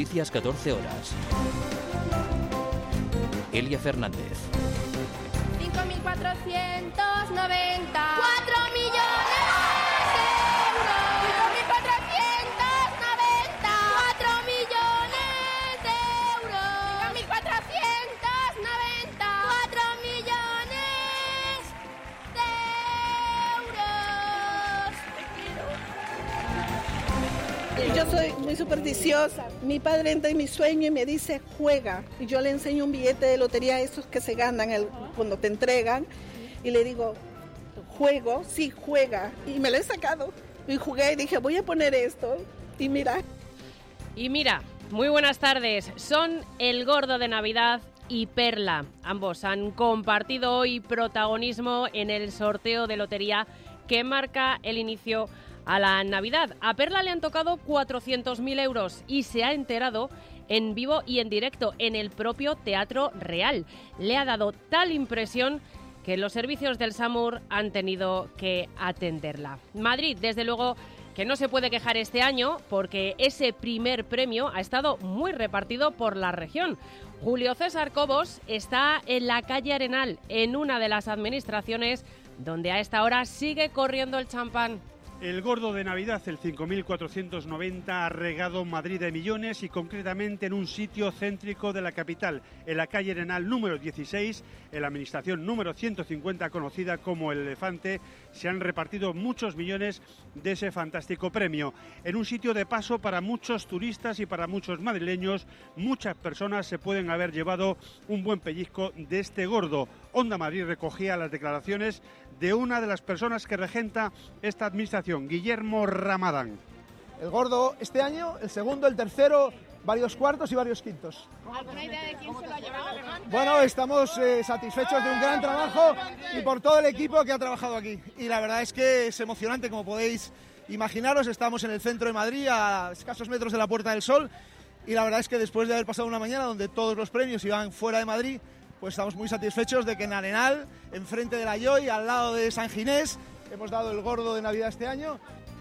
Noticias 14 horas. Elia Fernández. 5.490. 4 millones de euros. 5.490. 4 millones de euros. 5.490. 4 millones de euros. Yo soy muy supersticiosa. Mi padre entra en mi sueño y me dice, juega. Y yo le enseño un billete de lotería, esos que se ganan cuando te entregan. Y le digo, ¿juego? Sí, juega. Y me lo he sacado. Y jugué y dije, voy a poner esto. Y mira. Muy buenas tardes. Son el Gordo de Navidad y Perla. Ambos han compartido hoy protagonismo en el sorteo de lotería que marca el inicio a la Navidad. A Perla le han tocado 400.000 euros y se ha enterado en vivo y en directo en el propio Teatro Real. Le ha dado tal impresión que los servicios del SAMUR han tenido que atenderla. Madrid, desde luego, que no se puede quejar este año porque ese primer premio ha estado muy repartido por la región. Julio César Cobos está en la calle Arenal, en una de las administraciones donde a esta hora sigue corriendo el champán. El Gordo de Navidad, el 5.490, ha regado Madrid de millones y concretamente en un sitio céntrico de la capital, en la calle Arenal número 16, en la administración número 150, conocida como El Elefante, se han repartido muchos millones de ese fantástico premio. En un sitio de paso para muchos turistas y para muchos madrileños, muchas personas se pueden haber llevado un buen pellizco de este Gordo. Onda Madrid recogía las declaraciones de una de las personas que regenta esta administración, Guillermo Ramadán. El Gordo este año, el segundo, el tercero, varios cuartos y varios quintos. ¿Alguna idea de quién se lo ha llevado? Bueno, estamos satisfechos de un gran trabajo y por todo el equipo que ha trabajado aquí. Y la verdad es que es emocionante, como podéis imaginaros. Estamos en el centro de Madrid, a escasos metros de la Puerta del Sol. Y la verdad es que después de haber pasado una mañana donde todos los premios iban fuera de Madrid, pues estamos muy satisfechos de que en Arenal, enfrente de la Joy, al lado de San Ginés, hemos dado el Gordo de Navidad este año.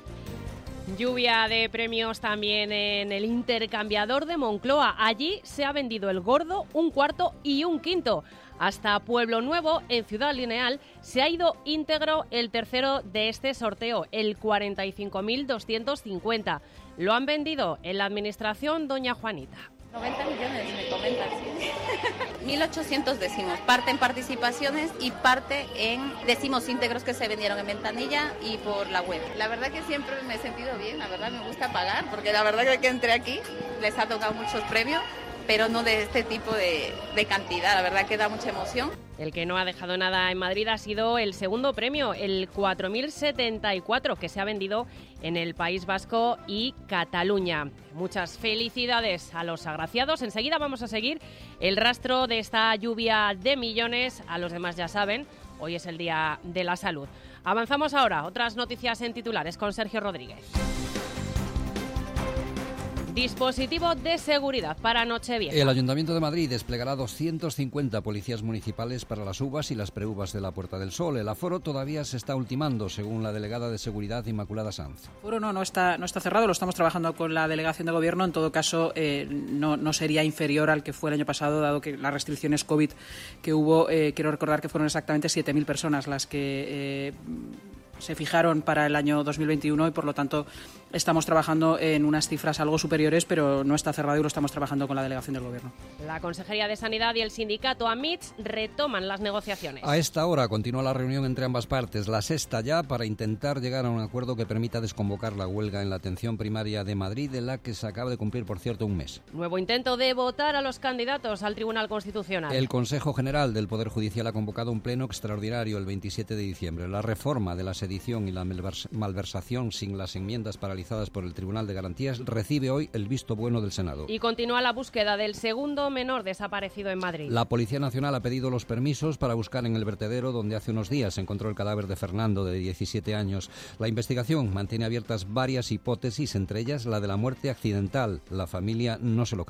Lluvia de premios también en el intercambiador de Moncloa. Allí se ha vendido el Gordo, un cuarto y un quinto. Hasta Pueblo Nuevo, en Ciudad Lineal, se ha ido íntegro el tercero de este sorteo, el 45.250. Lo han vendido en la administración Doña Juanita. 90 millones, me comentas. 1.800 décimos, parte en participaciones y parte en décimos íntegros que se vendieron en ventanilla y por la web. La verdad que siempre me he sentido bien, la verdad me gusta pagar, porque la verdad que entré aquí, les ha tocado muchos premios, pero no de este tipo de cantidad, la verdad que da mucha emoción. El que no ha dejado nada en Madrid ha sido el segundo premio, el 4.074, que se ha vendido en el País Vasco y Cataluña. Muchas felicidades a los agraciados. Enseguida vamos a seguir el rastro de esta lluvia de millones. A los demás ya saben, hoy es el Día de la Salud. Avanzamos ahora. Otras noticias en titulares con Sergio Rodríguez. Dispositivo de seguridad para Nochevieja. El Ayuntamiento de Madrid desplegará 250 policías municipales para las uvas y las preuvas de la Puerta del Sol. El aforo todavía se está ultimando, según la delegada de Seguridad, Inmaculada Sanz. El aforo no está cerrado, lo estamos trabajando con la delegación de Gobierno. En todo caso, no sería inferior al que fue el año pasado, dado que las restricciones COVID que hubo, quiero recordar que fueron exactamente 7.000 personas las que se fijaron para el año 2021 y, por lo tanto, estamos trabajando en unas cifras algo superiores, pero no está cerrado y lo estamos trabajando con la delegación del Gobierno. La Consejería de Sanidad y el sindicato AMITS retoman las negociaciones. A esta hora continúa la reunión entre ambas partes, la sexta ya, para intentar llegar a un acuerdo que permita desconvocar la huelga en la atención primaria de Madrid, de la que se acaba de cumplir, por cierto, un mes. Nuevo intento de votar a los candidatos al Tribunal Constitucional. El Consejo General del Poder Judicial ha convocado un pleno extraordinario el 27 de diciembre. La reforma de la sedición y la malversación sin las enmiendas paralizadas por el Tribunal de Garantías recibe hoy el visto bueno del Senado. Y continúa la búsqueda del segundo menor desaparecido en Madrid. La Policía Nacional ha pedido los permisos para buscar en el vertedero donde hace unos días se encontró el cadáver de Fernando, de 17 años. La investigación mantiene abiertas varias hipótesis, entre ellas la de la muerte accidental. La familia no se lo cree.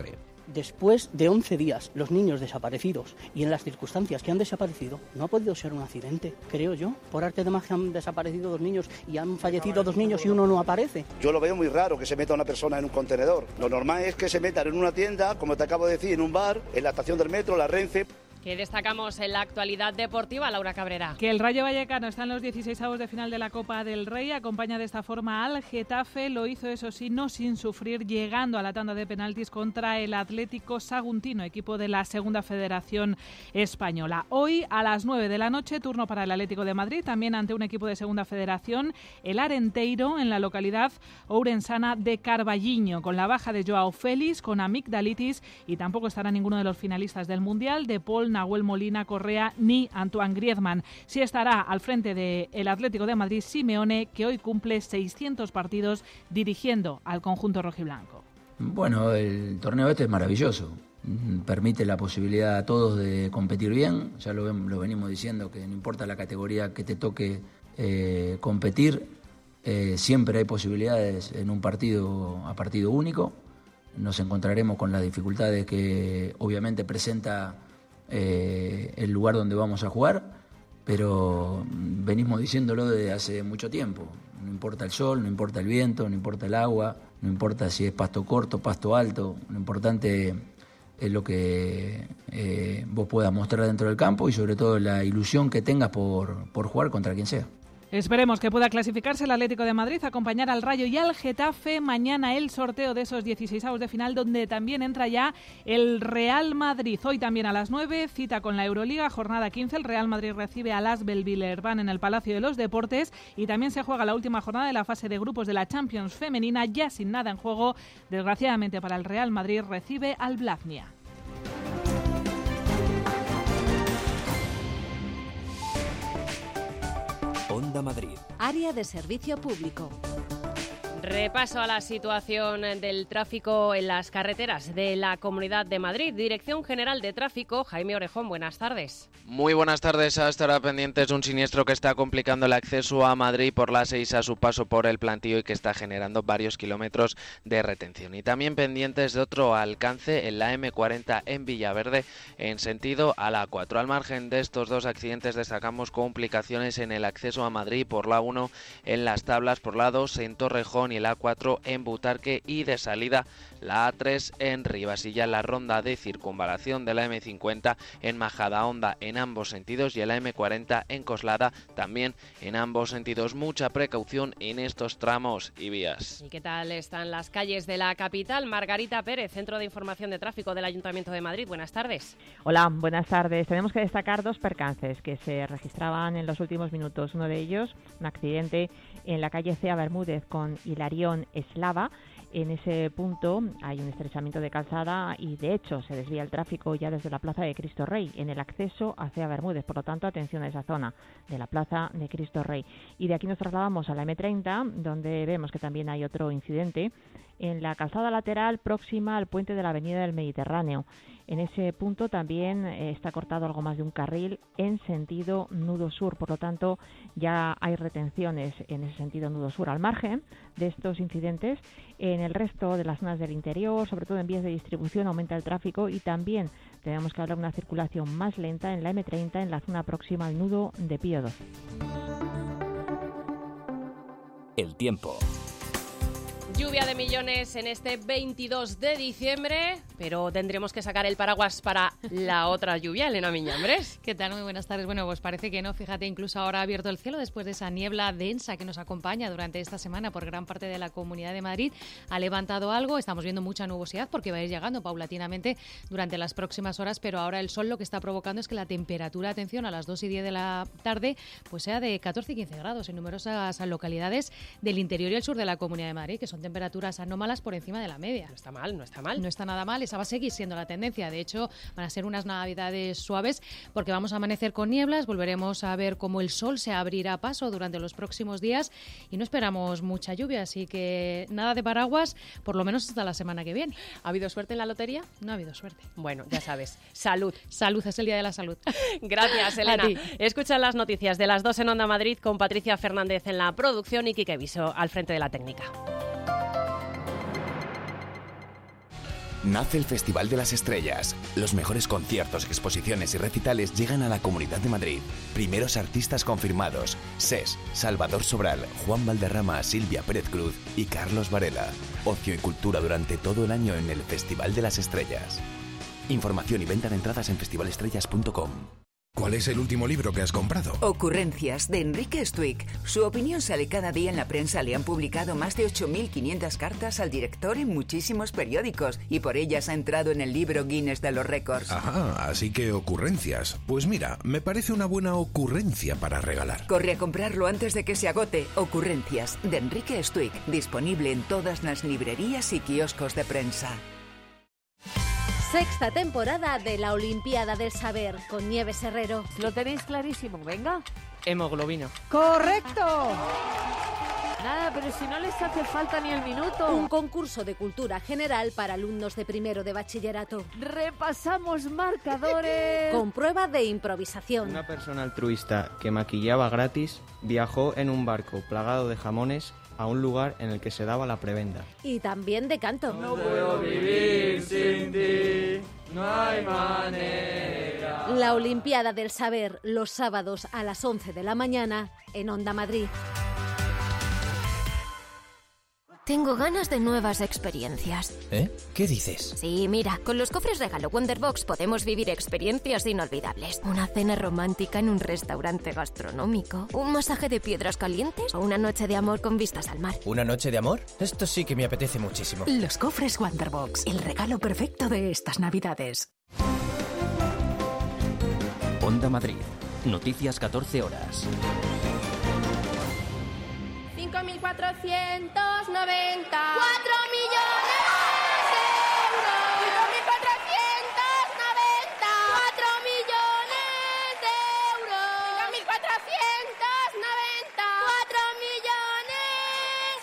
después de 11 días, los niños desaparecidos y en las circunstancias que han desaparecido, no ha podido ser un accidente, creo yo. Por arte de magia han desaparecido 2 niños y han fallecido 2 niños y uno no aparece. Yo lo veo muy raro que se meta una persona en un contenedor. Lo normal es que se metan en una tienda, como te acabo de decir, en un bar, en la estación del metro, la Renfe. ¿Qué destacamos en la actualidad deportiva, Laura Cabrera? Que el Rayo Vallecano está en los 16avos de final de la Copa del Rey, acompaña de esta forma al Getafe, lo hizo eso sí, no sin sufrir, llegando a la tanda de penaltis contra el Atlético Saguntino, equipo de la Segunda Federación Española. Hoy a las 9 de la noche, turno para el Atlético de Madrid, también ante un equipo de Segunda Federación, el Arenteiro, en la localidad ourensana de Carballiño, con la baja de Joao Félix, con amigdalitis, y tampoco estará ninguno de los finalistas del Mundial, de Paul, Nahuel Molina, Correa ni Antoine Griezmann. Sí estará al frente del Atlético de Madrid Simeone, que hoy cumple 600 partidos dirigiendo al conjunto rojiblanco. Bueno, el torneo este es maravilloso. Permite la posibilidad a todos de competir bien. Ya lo venimos diciendo, que no importa la categoría que te toque competir, siempre hay posibilidades en un partido a partido único. Nos encontraremos con las dificultades que obviamente presenta el lugar donde vamos a jugar, pero venimos diciéndolo desde hace mucho tiempo. No importa el sol, no importa el viento, no importa el agua, no importa si es pasto corto, pasto alto, lo importante es lo que vos puedas mostrar dentro del campo y sobre todo la ilusión que tengas por jugar contra quien sea. Esperemos que pueda clasificarse el Atlético de Madrid, acompañar al Rayo y al Getafe. Mañana el sorteo de esos 16avos de final, donde también entra ya el Real Madrid. Hoy también a las 9, cita con la Euroliga, jornada 15. El Real Madrid recibe a Asvel Villeurbanne en el Palacio de los Deportes y también se juega la última jornada de la fase de grupos de la Champions femenina, ya sin nada en juego. Desgraciadamente para el Real Madrid, recibe al Blavnia. Onda Madrid. Área de servicio público. Repaso a la situación del tráfico en las carreteras de la Comunidad de Madrid. Dirección General de Tráfico, Jaime Orejón, buenas tardes. Muy buenas tardes. Estará pendientes un siniestro que está complicando el acceso a Madrid por la 6 a su paso por el Plantío y que está generando varios kilómetros de retención. Y también pendientes de otro alcance en la M40 en Villaverde en sentido a la A4. Al margen de estos dos accidentes destacamos complicaciones en el acceso a Madrid por la 1 en Las Tablas, por la 2 en Torrejón y el A4 en Butarque y de salida la A3 en Rivas y ya la ronda de circunvalación de la M50 en Majadahonda en ambos sentidos y el M40 en Coslada también en ambos sentidos. Mucha precaución en estos tramos y vías. ¿Y qué tal están las calles de la capital? Margarita Pérez, Centro de Información de Tráfico del Ayuntamiento de Madrid. Buenas tardes. Hola, buenas tardes. Tenemos que destacar dos percances que se registraban en los últimos minutos. Uno de ellos, un accidente en la calle Cea Bermúdez con Hilarión Eslava. En ese punto hay un estrechamiento de calzada y de hecho se desvía el tráfico ya desde la Plaza de Cristo Rey en el acceso hacia Bermúdez. Por lo tanto, atención a esa zona de la Plaza de Cristo Rey. Y de aquí nos trasladamos a la M30, donde vemos que también hay otro incidente en la calzada lateral próxima al puente de la Avenida del Mediterráneo. En ese punto también está cortado algo más de un carril en sentido nudo sur, por lo tanto ya hay retenciones en ese sentido nudo sur. Al margen de estos incidentes, en el resto de las zonas del interior, sobre todo en vías de distribución, aumenta el tráfico y también tenemos que hablar de una circulación más lenta en la M30 en la zona próxima al nudo de Pío XII. El tiempo. Lluvia de millones en este 22 de diciembre, pero tendremos que sacar el paraguas para la otra lluvia, Elena Miñambres. ¿Qué tal? Muy buenas tardes. Bueno, pues parece que no. Fíjate, incluso ahora ha abierto el cielo después de esa niebla densa que nos acompaña durante esta semana por gran parte de la Comunidad de Madrid. Ha levantado algo, estamos viendo mucha nubosidad porque va a ir llegando paulatinamente durante las próximas horas, pero ahora el sol lo que está provocando es que la temperatura, atención, a las 2:10 de la tarde, pues sea de 14 y 15 grados en numerosas localidades del interior y el sur de la Comunidad de Madrid, que son temperaturas anómalas por encima de la media. No está mal, no está mal. No está nada mal, esa va a seguir siendo la tendencia. De hecho, van a ser unas navidades suaves porque vamos a amanecer con nieblas, volveremos a ver cómo el sol se abrirá paso durante los próximos días y no esperamos mucha lluvia, así que nada de paraguas, por lo menos hasta la semana que viene. ¿Ha habido suerte en la lotería? No ha habido suerte. Bueno, ya sabes. Salud. Salud, es el Día de la Salud. Gracias, Elena. Escuchan las noticias de las 2 en Onda Madrid con Patricia Fernández en la producción y Quique Viso al frente de la técnica. Nace el Festival de las Estrellas. Los mejores conciertos, exposiciones y recitales llegan a la Comunidad de Madrid. Primeros artistas confirmados: SES, Salvador Sobral, Juan Valderrama, Silvia Pérez Cruz y Carlos Varela. Ocio y cultura durante todo el año en el Festival de las Estrellas. Información y venta de entradas en festivalestrellas.com. ¿Cuál es el último libro que has comprado? Ocurrencias, de Enrique Stuick. Su opinión sale cada día en la prensa. Le han publicado más de 8.500 cartas al director en muchísimos periódicos y por ellas ha entrado en el libro Guinness de los récords. Ajá, así que Ocurrencias. Pues mira, me parece una buena ocurrencia para regalar. Corre a comprarlo antes de que se agote. Ocurrencias, de Enrique Stuick. Disponible en todas las librerías y kioscos de prensa. Sexta temporada de la Olimpiada del Saber con Nieves Herrero. Lo tenéis clarísimo, venga. Hemoglobina. ¡Correcto! Nada, pero si no les hace falta ni el minuto. Un concurso de cultura general para alumnos de primero de bachillerato. Repasamos marcadores. Con prueba de improvisación. Una persona altruista que maquillaba gratis viajó en un barco plagado de jamones a un lugar en el que se daba la prebenda. Y también de canto. No puedo vivir sin ti, no hay manera. La Olimpiada del Saber, los sábados a las 11 de la mañana en Onda Madrid. Tengo ganas de nuevas experiencias. ¿Eh? ¿Qué dices? Sí, mira, con los cofres regalo Wonderbox podemos vivir experiencias inolvidables. Una cena romántica en un restaurante gastronómico, un masaje de piedras calientes o una noche de amor con vistas al mar. ¿Una noche de amor? Esto sí que me apetece muchísimo. Los cofres Wonderbox, el regalo perfecto de estas Navidades. Onda Madrid. Noticias 14 horas. 5.490. 4 millones de euros. 5.490. 4 millones de euros. 5.490. 4 millones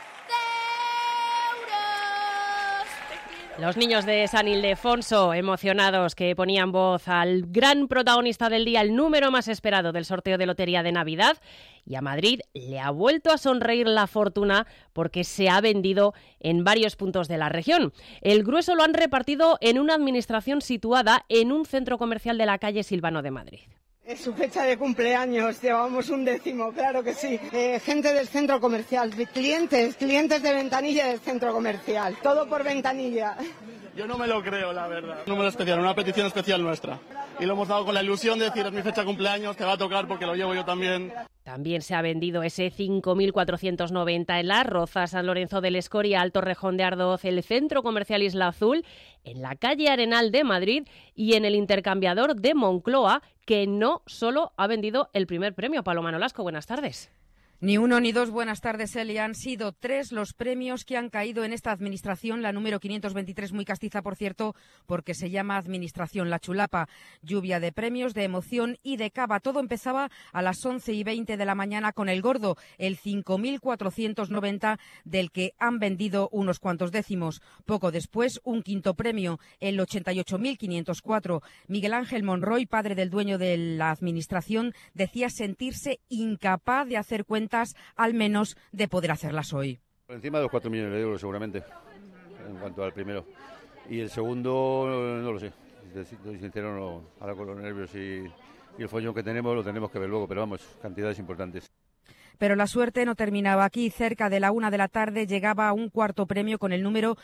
de euros. Los niños de San Ildefonso, emocionados, que ponían voz al gran protagonista del día, el número más esperado del sorteo de lotería de Navidad. Y a Madrid le ha vuelto a sonreír la fortuna porque se ha vendido en varios puntos de la región. El grueso lo han repartido en una administración situada en un centro comercial de la calle Silvano de Madrid. Es su fecha de cumpleaños, llevamos un décimo, claro que sí. Gente del centro comercial, clientes de Ventanilla del centro comercial, todo por Ventanilla. Yo no me lo creo, la verdad. Un número especial, una petición especial nuestra. Y lo hemos dado con la ilusión de decir, es mi fecha de cumpleaños, te va a tocar porque lo llevo yo también. También se ha vendido ese 5.490 en Las Rozas, San Lorenzo del Escorial, Torrejón de Ardoz, el Centro Comercial Isla Azul, en la calle Arenal de Madrid y en el intercambiador de Moncloa, que no solo ha vendido el primer premio. Paloma Nolasco, buenas tardes. Ni uno ni dos, buenas tardes, Eli. Han sido 3 los premios que han caído en esta administración, la número 523, muy castiza, por cierto, porque se llama Administración La Chulapa. Lluvia de premios, de emoción y de cava. Todo empezaba a las 11:20 de la mañana con el gordo, el 5.490, del que han vendido unos cuantos décimos. Poco después, un quinto premio, el 88.504. Miguel Ángel Monroy, padre del dueño de la administración, decía sentirse incapaz de hacer cuentas, al menos de poder hacerlas hoy. Por encima de los 4 millones de euros seguramente, en cuanto al primero. Y el segundo no lo sé, si estoy sincero, no, ahora con los nervios y el follón que tenemos lo tenemos que ver luego, pero vamos, cantidades importantes. Pero la suerte no terminaba aquí. Cerca de la 1 de la tarde llegaba un cuarto premio con el número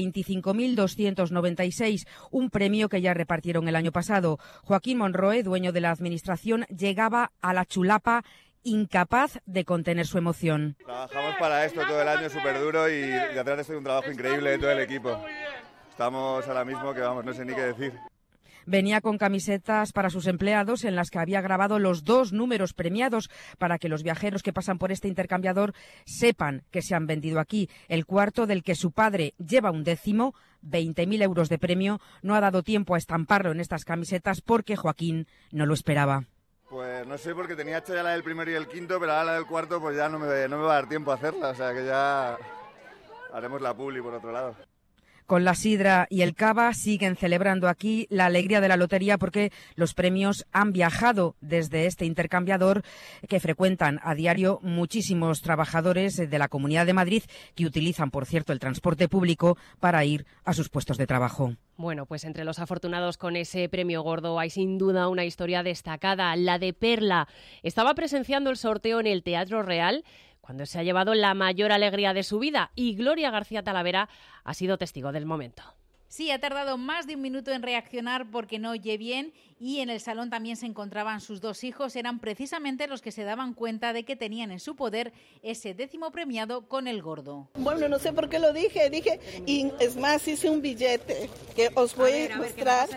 25.296, un premio que ya repartieron el año pasado. Joaquín Monroe, dueño de la administración, llegaba a La Chulapa incapaz de contener su emoción. Trabajamos para esto todo el año, súper duro, y detrás de esto hay un trabajo increíble de todo el equipo. Estamos ahora mismo que vamos, no sé ni qué decir. Venía con camisetas para sus empleados en las que había grabado los 2 números premiados para que los viajeros que pasan por este intercambiador sepan que se han vendido aquí. El cuarto, del que su padre lleva un décimo, 20.000 euros de premio, no ha dado tiempo a estamparlo en estas camisetas porque Joaquín no lo esperaba. Pues no sé, porque tenía hecha ya la del primero y el quinto, pero ahora la del cuarto pues ya no me va a dar tiempo a hacerla, o sea que ya haremos la publi por otro lado. Con la sidra y el cava siguen celebrando aquí la alegría de la lotería porque los premios han viajado desde este intercambiador que frecuentan a diario muchísimos trabajadores de la Comunidad de Madrid que utilizan, por cierto, el transporte público para ir a sus puestos de trabajo. Bueno, pues entre los afortunados con ese premio gordo hay sin duda una historia destacada, la de Perla. Estaba presenciando el sorteo en el Teatro Real cuando se ha llevado la mayor alegría de su vida y Gloria García Talavera ha sido testigo del momento. Sí, ha tardado más de un minuto en reaccionar porque no oye bien y en el salón también se encontraban sus 2 hijos. Eran precisamente los que se daban cuenta de que tenían en su poder ese 10º premiado con el gordo. Bueno, no sé por qué lo dije, y es más, hice un billete que os voy a mostrar.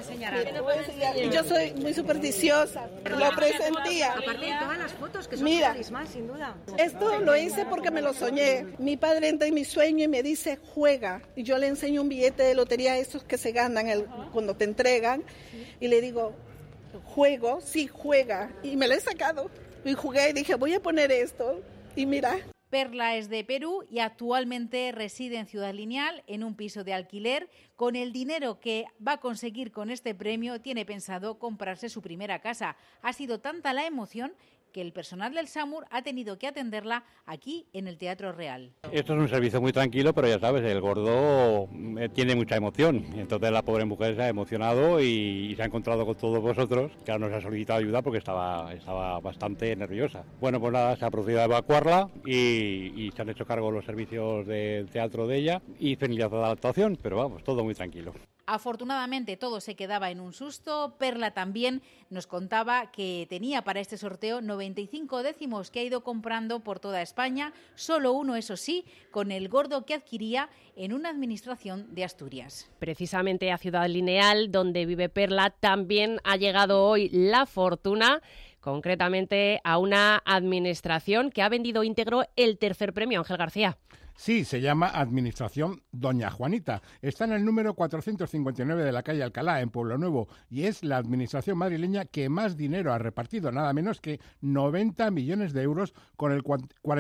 Yo soy muy supersticiosa, lo presentía. Aparte de todas las fotos que son talismán, sin duda. Esto lo hice porque me lo soñé. Mi padre entra en mi sueño y me dice, juega. Y yo le enseño un billete de lotería, esos que se ganan cuando te entregan, y le digo, ¿juego? Sí, juega. Y me lo he sacado. Y jugué y dije, voy a poner esto. Y mira. Perla es de Perú y actualmente reside en Ciudad Lineal, en un piso de alquiler. Con el dinero que va a conseguir con este premio, tiene pensado comprarse su primera casa. Ha sido tanta la emoción que el personal del SAMUR ha tenido que atenderla aquí en el Teatro Real. Esto es un servicio muy tranquilo, pero ya sabes, el gordo tiene mucha emoción. Entonces la pobre mujer se ha emocionado y se ha encontrado con todos vosotros, que ahora nos ha solicitado ayuda porque estaba bastante nerviosa. Bueno, pues nada, se ha procedido a evacuarla y se han hecho cargo los servicios del teatro de ella y finalizada la actuación, pero vamos, todo muy tranquilo. Afortunadamente todo se quedaba en un susto. Perla también nos contaba que tenía para este sorteo 95 décimos que ha ido comprando por toda España, solo uno, eso sí, con el gordo que adquiría en una administración de Asturias. Precisamente a Ciudad Lineal, donde vive Perla, también ha llegado hoy la fortuna, concretamente a una administración que ha vendido íntegro el 3er premio. Ángel García. Sí, se llama Administración Doña Juanita. Está en el número 459 de la calle Alcalá, en Pueblo Nuevo, y es la administración madrileña que más dinero ha repartido, nada menos que 90 millones de euros con el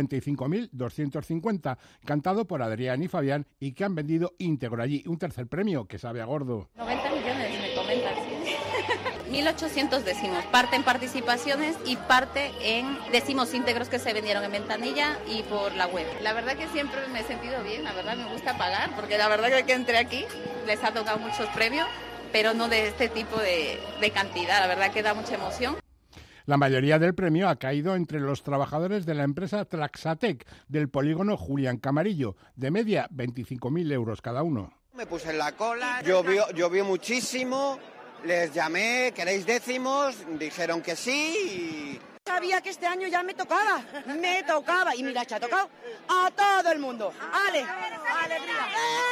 45.250, cantado por Adrián y Fabián, y que han vendido íntegro allí. Un 3er premio que sabe a gordo. 90 millones, me comentas, sí. 1.800 décimos, parte en participaciones y parte en décimos íntegros que se vendieron en ventanilla y por la web. La verdad que siempre me he sentido bien, la verdad me gusta pagar, porque la verdad que entré aquí les ha tocado muchos premios, pero no de este tipo de cantidad, la verdad que da mucha emoción. La mayoría del premio ha caído entre los trabajadores de la empresa Traxatec del polígono Julián Camarillo, de media 25.000 euros cada uno. Me puse en la cola, llovió muchísimo. Les llamé, ¿queréis décimos? Dijeron que sí y... Sabía que este año ya me tocaba, y mira, se ha tocado a todo el mundo. ¡Ale! ¡Alegría!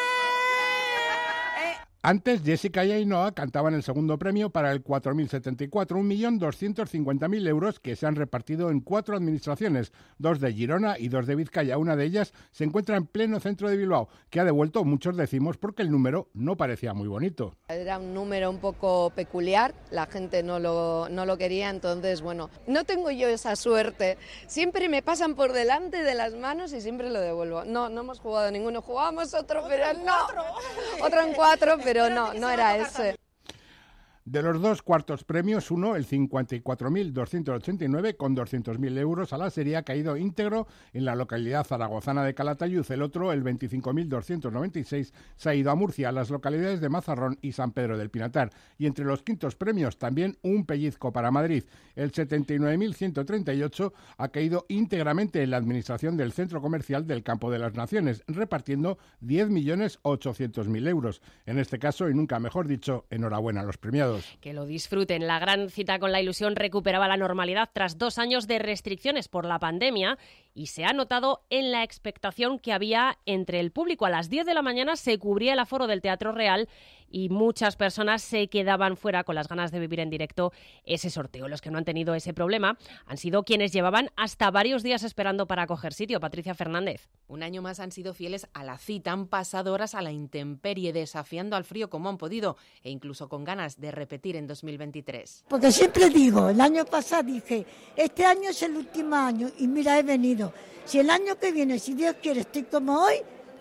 Antes, Jessica y Ainhoa cantaban el segundo premio para el 4074, 1.250.000 euros que se han repartido en 4 administraciones, 2 de Girona y 2 de Vizcaya. Una de ellas se encuentra en pleno centro de Bilbao, que ha devuelto muchos décimos porque el número no parecía muy bonito. Era un número un poco peculiar, la gente no lo quería, entonces, bueno, no tengo yo esa suerte. Siempre me pasan por delante de las manos y siempre lo devuelvo. No hemos jugado ninguno, jugábamos otro, pero no. Otro en 4, pero no era ese. De los 2 cuartos premios, uno, el 54.289, con 200.000 euros a la serie, ha caído íntegro en la localidad zaragozana de Calatayud. El otro, el 25.296, se ha ido a Murcia, a las localidades de Mazarrón y San Pedro del Pinatar. Y entre los quintos premios, también un pellizco para Madrid. El 79.138 ha caído íntegramente en la administración del Centro Comercial del Campo de las Naciones, repartiendo 10.800.000 euros. En este caso, y nunca mejor dicho, enhorabuena a los premiados. Que lo disfruten. La gran cita con la ilusión recuperaba la normalidad tras 2 años de restricciones por la pandemia y se ha notado en la expectación que había entre el público. A las 10 de la mañana se cubría el aforo del Teatro Real y muchas personas se quedaban fuera con las ganas de vivir en directo ese sorteo. Los que no han tenido ese problema han sido quienes llevaban hasta varios días esperando para coger sitio. Patricia Fernández. Un año más han sido fieles a la cita, han pasado horas a la intemperie, desafiando al frío como han podido e incluso con ganas de repetir en 2023. Porque siempre digo, el año pasado dije, este año es el último año y mira, he venido. Si el año que viene, si Dios quiere, estoy como hoy,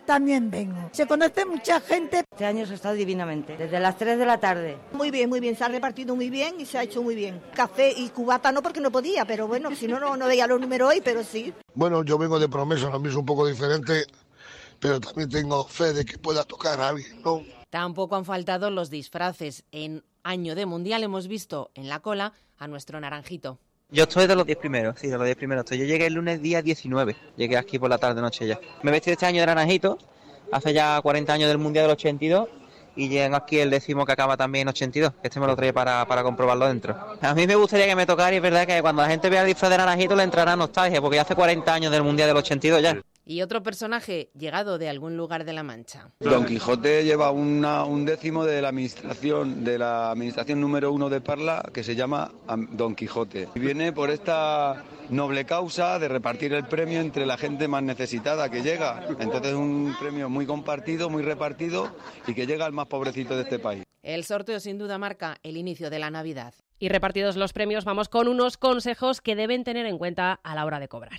también vengo. Se conoce mucha gente. Este año se está divinamente, desde las 3 de la tarde. Muy bien, se ha repartido muy bien y se ha hecho muy bien. Café y cubata no, porque no podía, pero bueno, si no veía los números hoy, pero sí. Bueno, yo vengo de Promesa, lo mismo un poco diferente, pero también tengo fe de que pueda tocar a alguien, ¿no? Tampoco han faltado los disfraces. En año de Mundial hemos visto en la cola a nuestro naranjito. Yo estoy de los 10 primeros, sí, de los 10 primeros. Yo llegué el lunes día 19, llegué aquí por la tarde-noche ya. Me he vestido este año de naranjito, hace ya 40 años del Mundial del 82, y llego aquí el 10º que acaba también en 82, que este me lo trae para comprobarlo dentro. A mí me gustaría que me tocara, y es verdad que cuando la gente vea el disfraz de naranjito le entrará nostalgia, porque ya hace 40 años del Mundial del 82 ya. Y otro personaje llegado de algún lugar de la Mancha. Don Quijote lleva un décimo de la administración número 1 de Parla, que se llama Don Quijote. Y viene por esta noble causa de repartir el premio entre la gente más necesitada que llega. Entonces es un premio muy compartido, muy repartido y que llega al más pobrecito de este país. El sorteo sin duda marca el inicio de la Navidad. Y repartidos los premios, vamos con unos consejos que deben tener en cuenta a la hora de cobrar.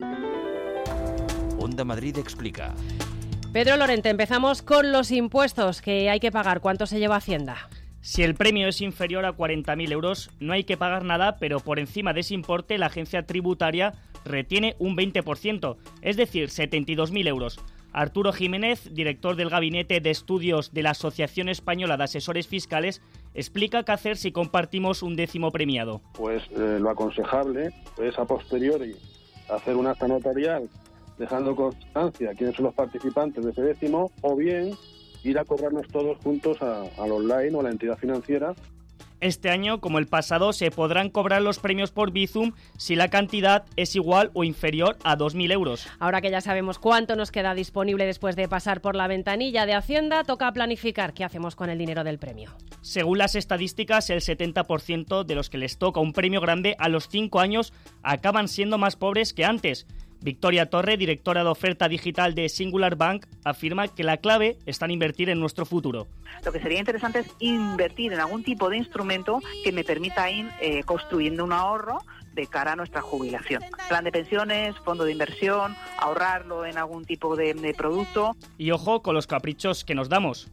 Onda Madrid explica. Pedro Lorente, empezamos con los impuestos que hay que pagar. ¿Cuánto se lleva Hacienda? Si el premio es inferior a 40.000 euros, no hay que pagar nada, pero por encima de ese importe la agencia tributaria retiene un 20%, es decir, 72.000 euros. Arturo Jiménez, director del Gabinete de Estudios de la Asociación Española de Asesores Fiscales, explica qué hacer si compartimos un décimo premiado. Pues lo aconsejable es a posteriori hacer un acta notarial dejando constancia quiénes son los participantes de ese décimo, o bien ir a cobrarnos todos juntos al online o a la entidad financiera. Este año, como el pasado, se podrán cobrar los premios por Bizum si la cantidad es igual o inferior a 2.000 euros. Ahora que ya sabemos cuánto nos queda disponible después de pasar por la ventanilla de Hacienda, toca planificar qué hacemos con el dinero del premio. Según las estadísticas, el 70% de los que les toca un premio grande a los 5 años acaban siendo más pobres que antes. Victoria Torre, directora de oferta digital de Singular Bank, afirma que la clave está en invertir en nuestro futuro. Lo que sería interesante es invertir en algún tipo de instrumento que me permita ir construyendo un ahorro de cara a nuestra jubilación. Plan de pensiones, fondo de inversión, ahorrarlo en algún tipo de producto. Y ojo con los caprichos que nos damos.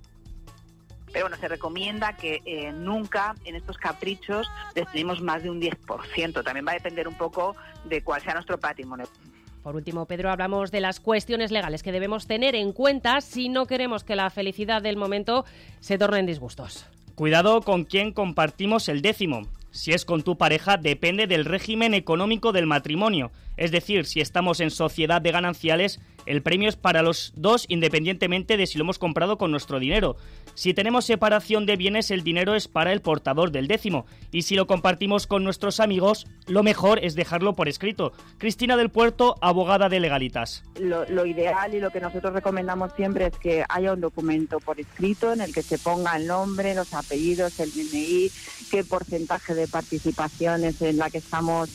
Pero bueno, se recomienda que nunca en estos caprichos destinemos más de un 10%. También va a depender un poco de cuál sea nuestro patrimonio. Por último, Pedro, hablamos de las cuestiones legales que debemos tener en cuenta si no queremos que la felicidad del momento se torne en disgustos. Cuidado con quién compartimos el décimo. Si es con tu pareja, depende del régimen económico del matrimonio. Es decir, si estamos en sociedad de gananciales, el premio es para los dos independientemente de si lo hemos comprado con nuestro dinero. Si tenemos separación de bienes, el dinero es para el portador del décimo. Y si lo compartimos con nuestros amigos, lo mejor es dejarlo por escrito. Cristina del Puerto, abogada de Legalitas. Lo ideal y lo que nosotros recomendamos siempre es que haya un documento por escrito en el que se ponga el nombre, los apellidos, el DNI, qué porcentaje de participaciones en la que estamos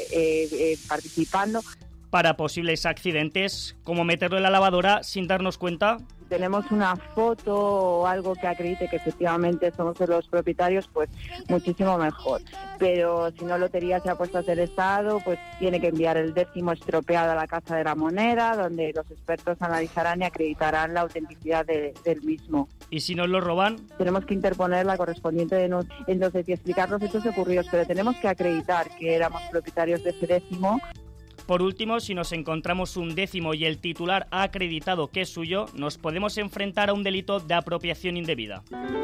participando. Para posibles accidentes, como meterlo en la lavadora sin darnos cuenta. Tenemos una foto o algo que acredite que efectivamente somos los propietarios, pues muchísimo mejor. Pero si no, Lotería se ha puesto a hacer estado, pues tiene que enviar el décimo estropeado a la Casa de la Moneda, donde los expertos analizarán y acreditarán la autenticidad del mismo. ¿Y si nos lo roban? Tenemos que interponer la correspondiente denuncia. Entonces, y explicar los hechos ocurridos, pero tenemos que acreditar que éramos propietarios de ese décimo. Por último, si nos encontramos un décimo y el titular ha acreditado que es suyo, nos podemos enfrentar a un delito de apropiación indebida.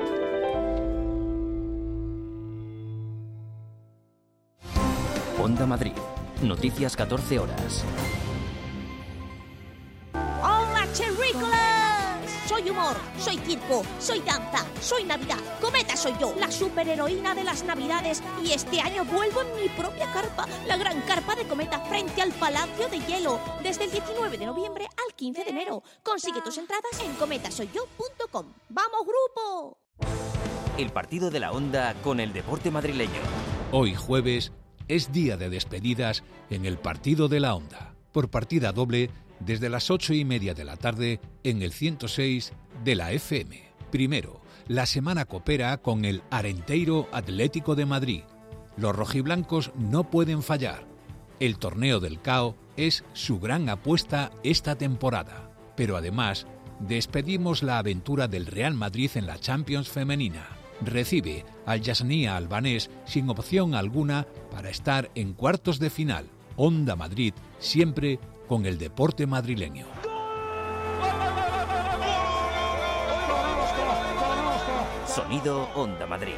Onda Madrid. Noticias 14 horas. ¡Hola, cherrícolas! Soy humor, soy circo, soy danza, soy Navidad. Cometa soy yo, la superheroína de las Navidades. Y este año vuelvo en mi propia carpa, la gran carpa de Cometa frente al Palacio de Hielo. Desde el 19 de noviembre al 15 de enero. Consigue tus entradas en cometasoyyo.com. ¡Vamos, grupo! El partido de la Onda con el deporte madrileño. Hoy jueves es día de despedidas en el partido de la Onda. Por partida doble, desde las 8:30 de la tarde en el 106 de la FM. Primero, la semana coopera con el Arenteiro Atlético de Madrid. Los rojiblancos no pueden fallar. El torneo del CAO es su gran apuesta esta temporada. Pero además, despedimos la aventura del Real Madrid en la Champions femenina. Recibe al Yasnia albanés sin opción alguna para estar en cuartos de final. Onda Madrid, siempre con el deporte madrileño. Sonido Onda Madrid.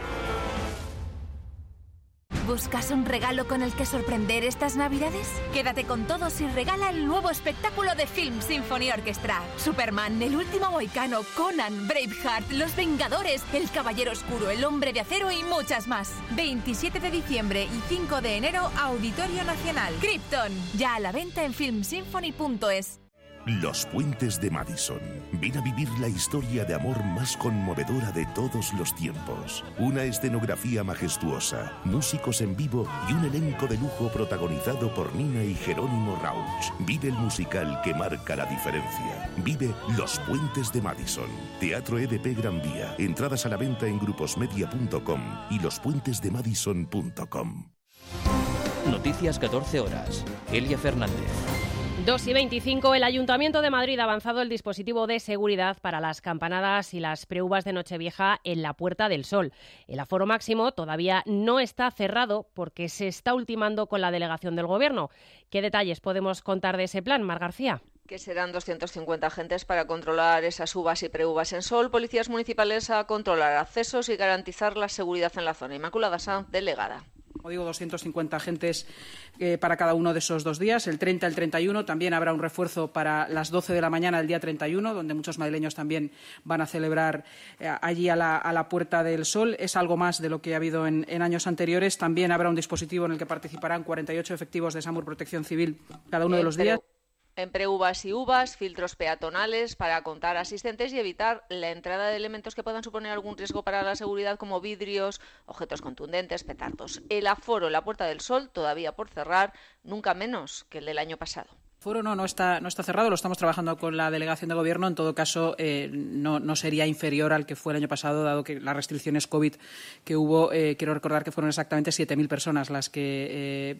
¿Buscas un regalo con el que sorprender estas Navidades? Quédate con todos y regala el nuevo espectáculo de Film Symphony Orchestra. Superman, El último mohicano, Conan, Braveheart, Los Vengadores, El Caballero Oscuro, El Hombre de Acero y muchas más. 27 de diciembre y 5 de enero, Auditorio Nacional. Krypton, ya a la venta en filmsymphony.es. Los Puentes de Madison. Ven a vivir la historia de amor más conmovedora de todos los tiempos. Una escenografía majestuosa, músicos en vivo y un elenco de lujo protagonizado por Nina y Jerónimo Rauch. Vive el musical que marca la diferencia. Vive Los Puentes de Madison. Teatro EDP Gran Vía. Entradas a la venta en gruposmedia.com y lospuentesdemadison.com. Noticias 14 horas. Elia Fernández. 2:25, el Ayuntamiento de Madrid ha avanzado el dispositivo de seguridad para las campanadas y las preuvas de Nochevieja en la Puerta del Sol. El aforo máximo todavía no está cerrado porque se está ultimando con la delegación del Gobierno. ¿Qué detalles podemos contar de ese plan, Mar García? Que serán 250 agentes para controlar esas uvas y preuvas en sol, policías municipales a controlar accesos y garantizar la seguridad en la zona. Inmaculada Sanz, delegada. Como digo, 250 agentes para cada uno de esos 2 días, el 30, el 31. También habrá un refuerzo para las 12 de la mañana del día 31, donde muchos madrileños también van a celebrar allí a la Puerta del Sol. Es algo más de lo que ha habido en años anteriores. También habrá un dispositivo en el que participarán 48 efectivos de SAMUR Protección Civil cada uno de los días. En preuvas y uvas, filtros peatonales para contar asistentes y evitar la entrada de elementos que puedan suponer algún riesgo para la seguridad, como vidrios, objetos contundentes, petardos. El aforo en la Puerta del Sol todavía por cerrar, nunca menos que el del año pasado. El foro no está cerrado, lo estamos trabajando con la delegación de Gobierno. En todo caso, no sería inferior al que fue el año pasado, dado que las restricciones COVID que hubo, quiero recordar que fueron exactamente 7.000 personas las que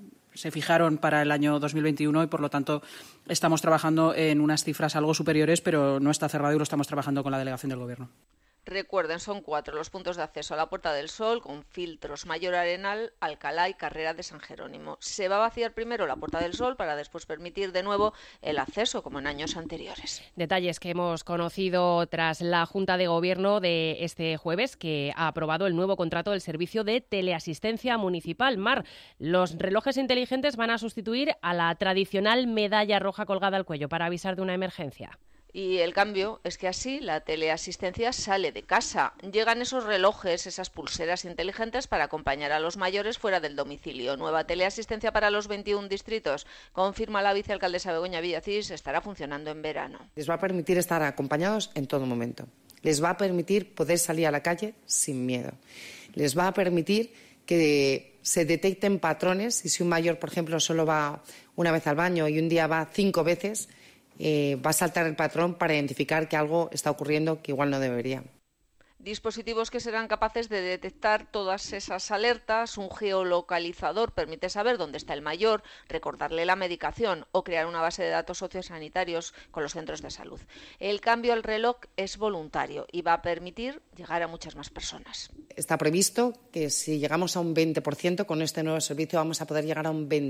se fijaron para el año 2021 y, por lo tanto, estamos trabajando en unas cifras algo superiores, pero no está cerrado y lo estamos trabajando con la delegación del Gobierno. Recuerden, son 4 los puntos de acceso a la Puerta del Sol, con filtros Mayor Arenal, Alcalá y Carrera de San Jerónimo. Se va a vaciar primero la Puerta del Sol para después permitir de nuevo el acceso, como en años anteriores. Detalles que hemos conocido tras la Junta de Gobierno de este jueves, que ha aprobado el nuevo contrato del servicio de teleasistencia municipal. Mar, los relojes inteligentes van a sustituir a la tradicional medalla roja colgada al cuello para avisar de una emergencia. Y el cambio es que así la teleasistencia sale de casa. Llegan esos relojes, esas pulseras inteligentes para acompañar a los mayores fuera del domicilio. Nueva teleasistencia para los 21 distritos. Confirma la vicealcaldesa Begoña Villacís, estará funcionando en verano. Les va a permitir estar acompañados en todo momento. Les va a permitir poder salir a la calle sin miedo. Les va a permitir que se detecten patrones. Y si un mayor, por ejemplo, solo va una vez al baño y un día va 5 veces, va a saltar el patrón para identificar que algo está ocurriendo que igual no debería. Dispositivos que serán capaces de detectar todas esas alertas. Un geolocalizador permite saber dónde está el mayor, recordarle la medicación o crear una base de datos sociosanitarios con los centros de salud. El cambio al reloj es voluntario y va a permitir llegar a muchas más personas. Está previsto que si llegamos a un 20%, con este nuevo servicio vamos a poder llegar a un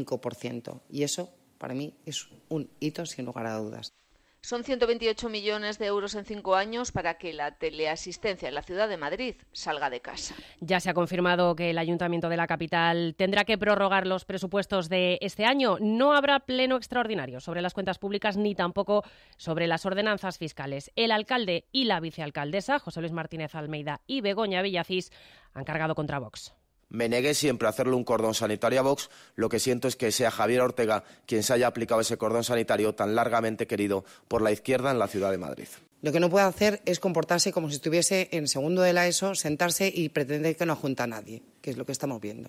25%. Y eso, para mí, es un hito sin lugar a dudas. Son 128 millones de euros en 5 años para que la teleasistencia en la ciudad de Madrid salga de casa. Ya se ha confirmado que el Ayuntamiento de la capital tendrá que prorrogar los presupuestos de este año. No habrá pleno extraordinario sobre las cuentas públicas ni tampoco sobre las ordenanzas fiscales. El alcalde y la vicealcaldesa, José Luis Martínez Almeida y Begoña Villacís, han cargado contra Vox. Me negué siempre a hacerle un cordón sanitario a Vox. Lo que siento es que sea Javier Ortega quien se haya aplicado ese cordón sanitario tan largamente querido por la izquierda en la ciudad de Madrid. Lo que no puede hacer es comportarse como si estuviese en segundo de la ESO, sentarse y pretender que no junta a nadie, que es lo que estamos viendo.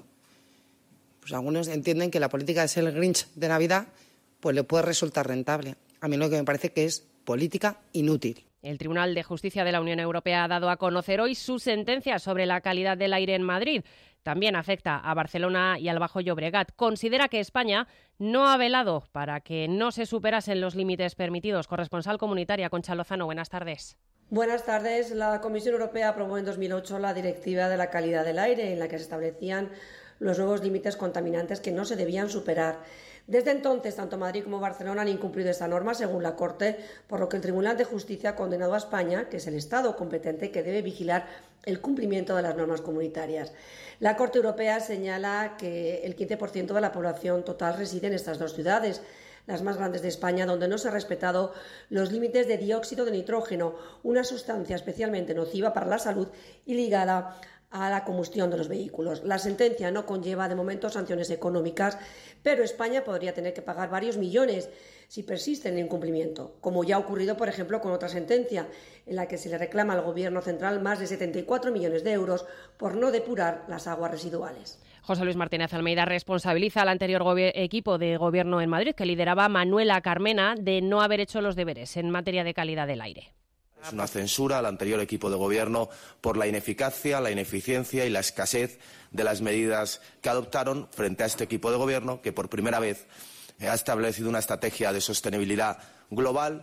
Pues algunos entienden que la política de ser el Grinch de Navidad pues le puede resultar rentable. A mí lo que me parece que es política inútil. El Tribunal de Justicia de la Unión Europea ha dado a conocer hoy su sentencia sobre la calidad del aire en Madrid. también afecta a Barcelona y al Bajo Llobregat. Considera que España no ha velado para que no se superasen los límites permitidos. Corresponsal comunitaria, Concha Lozano, buenas tardes. Buenas tardes. La Comisión Europea aprobó en 2008 la Directiva de la Calidad del Aire, en la que se establecían los nuevos límites contaminantes que no se debían superar. Desde entonces, tanto Madrid como Barcelona han incumplido esta norma, según la Corte, por lo que el Tribunal de Justicia ha condenado a España, que es el Estado competente que debe vigilar el cumplimiento de las normas comunitarias. La Corte Europea señala que el 15% de la población total reside en estas dos ciudades, las más grandes de España, donde no se han respetado los límites de dióxido de nitrógeno, una sustancia especialmente nociva para la salud y ligada a la combustión de los vehículos. La sentencia no conlleva de momento sanciones económicas, pero España podría tener que pagar varios millones si persiste en el incumplimiento, como ya ha ocurrido, por ejemplo, con otra sentencia en la que se le reclama al Gobierno central más de 74 millones de euros por no depurar las aguas residuales. José Luis Martínez Almeida responsabiliza al anterior equipo de gobierno en Madrid, que lideraba Manuela Carmena, de no haber hecho los deberes en materia de calidad del aire. Es una censura al anterior equipo de gobierno por la ineficacia, la ineficiencia y la escasez de las medidas que adoptaron frente a este equipo de gobierno, que por primera vez ha establecido una estrategia de sostenibilidad global.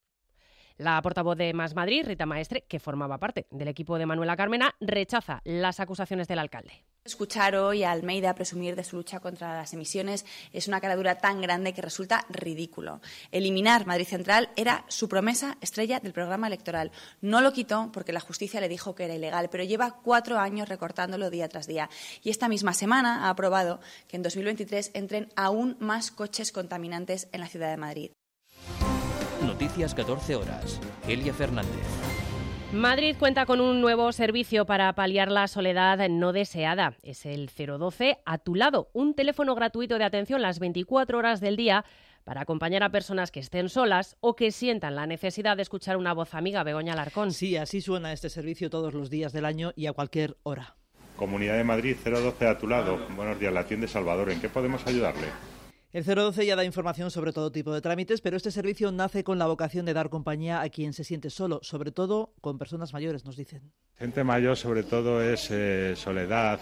La portavoz de Más Madrid, Rita Maestre, que formaba parte del equipo de Manuela Carmena, rechaza las acusaciones del alcalde. Escuchar hoy a Almeida presumir de su lucha contra las emisiones es una caradura tan grande que resulta ridículo. Eliminar Madrid Central era su promesa estrella del programa electoral. No lo quitó porque la justicia le dijo que era ilegal, pero lleva 4 años recortándolo día tras día. Y esta misma semana ha aprobado que en 2023 entren aún más coches contaminantes en la ciudad de Madrid. Noticias 14 horas. Elia Fernández. Madrid cuenta con un nuevo servicio para paliar la soledad no deseada. Es el 012 a tu lado, un teléfono gratuito de atención las 24 horas del día para acompañar a personas que estén solas o que sientan la necesidad de escuchar una voz amiga. Begoña Alarcón. Sí, así suena este servicio todos los días del año y a cualquier hora. Comunidad de Madrid, 012 a tu lado. Buenos días, la atiende Salvador. ¿En qué podemos ayudarle? El 012 ya da información sobre todo tipo de trámites, pero este servicio nace con la vocación de dar compañía a quien se siente solo, sobre todo con personas mayores, nos dicen. Gente mayor sobre todo es soledad,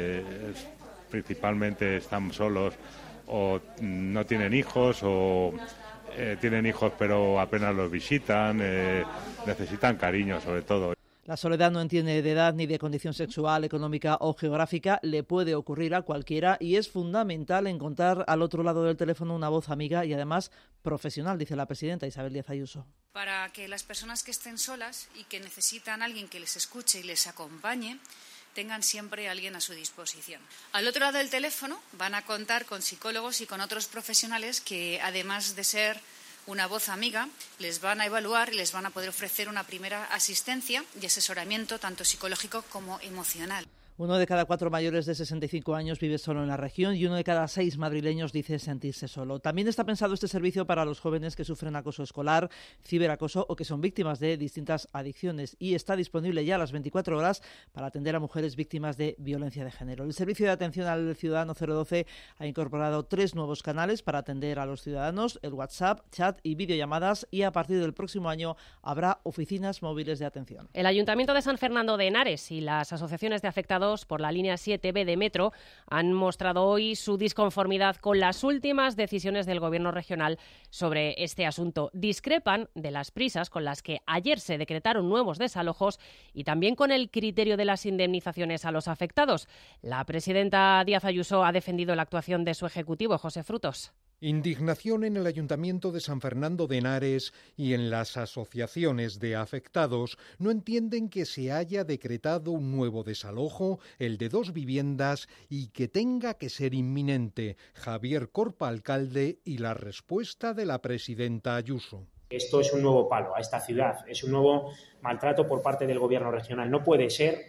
principalmente están solos o no tienen hijos o tienen hijos pero apenas los visitan, necesitan cariño sobre todo. La soledad no entiende de edad ni de condición sexual, económica o geográfica, le puede ocurrir a cualquiera y es fundamental encontrar al otro lado del teléfono una voz amiga y además profesional, dice la presidenta Isabel Díaz Ayuso. Para que las personas que estén solas y que necesitan a alguien que les escuche y les acompañe, tengan siempre a alguien a su disposición. Al otro lado del teléfono van a contar con psicólogos y con otros profesionales que, además de ser una voz amiga, les van a evaluar y les van a poder ofrecer una primera asistencia y asesoramiento tanto psicológico como emocional. 1 de cada 4 mayores de 65 años vive solo en la región y 1 de cada 6 madrileños dice sentirse solo. También está pensado este servicio para los jóvenes que sufren acoso escolar, ciberacoso o que son víctimas de distintas adicciones y está disponible ya a las 24 horas para atender a mujeres víctimas de violencia de género. El Servicio de Atención al Ciudadano 012 ha incorporado 3 nuevos canales para atender a los ciudadanos, el WhatsApp, chat y videollamadas, y a partir del próximo año habrá oficinas móviles de atención. El Ayuntamiento de San Fernando de Henares y las asociaciones de afectados por la línea 7B de Metro han mostrado hoy su disconformidad con las últimas decisiones del Gobierno regional sobre este asunto. Discrepan de las prisas con las que ayer se decretaron nuevos desalojos y también con el criterio de las indemnizaciones a los afectados. La presidenta Díaz Ayuso ha defendido la actuación de su ejecutivo, José Frutos. Indignación en el Ayuntamiento de San Fernando de Henares y en las asociaciones de afectados no entienden que se haya decretado un nuevo desalojo, el de 2 viviendas, y que tenga que ser inminente. Javier Corpa, alcalde, y la respuesta de la presidenta Ayuso. Esto es un nuevo palo a esta ciudad, es un nuevo maltrato por parte del Gobierno regional. No puede ser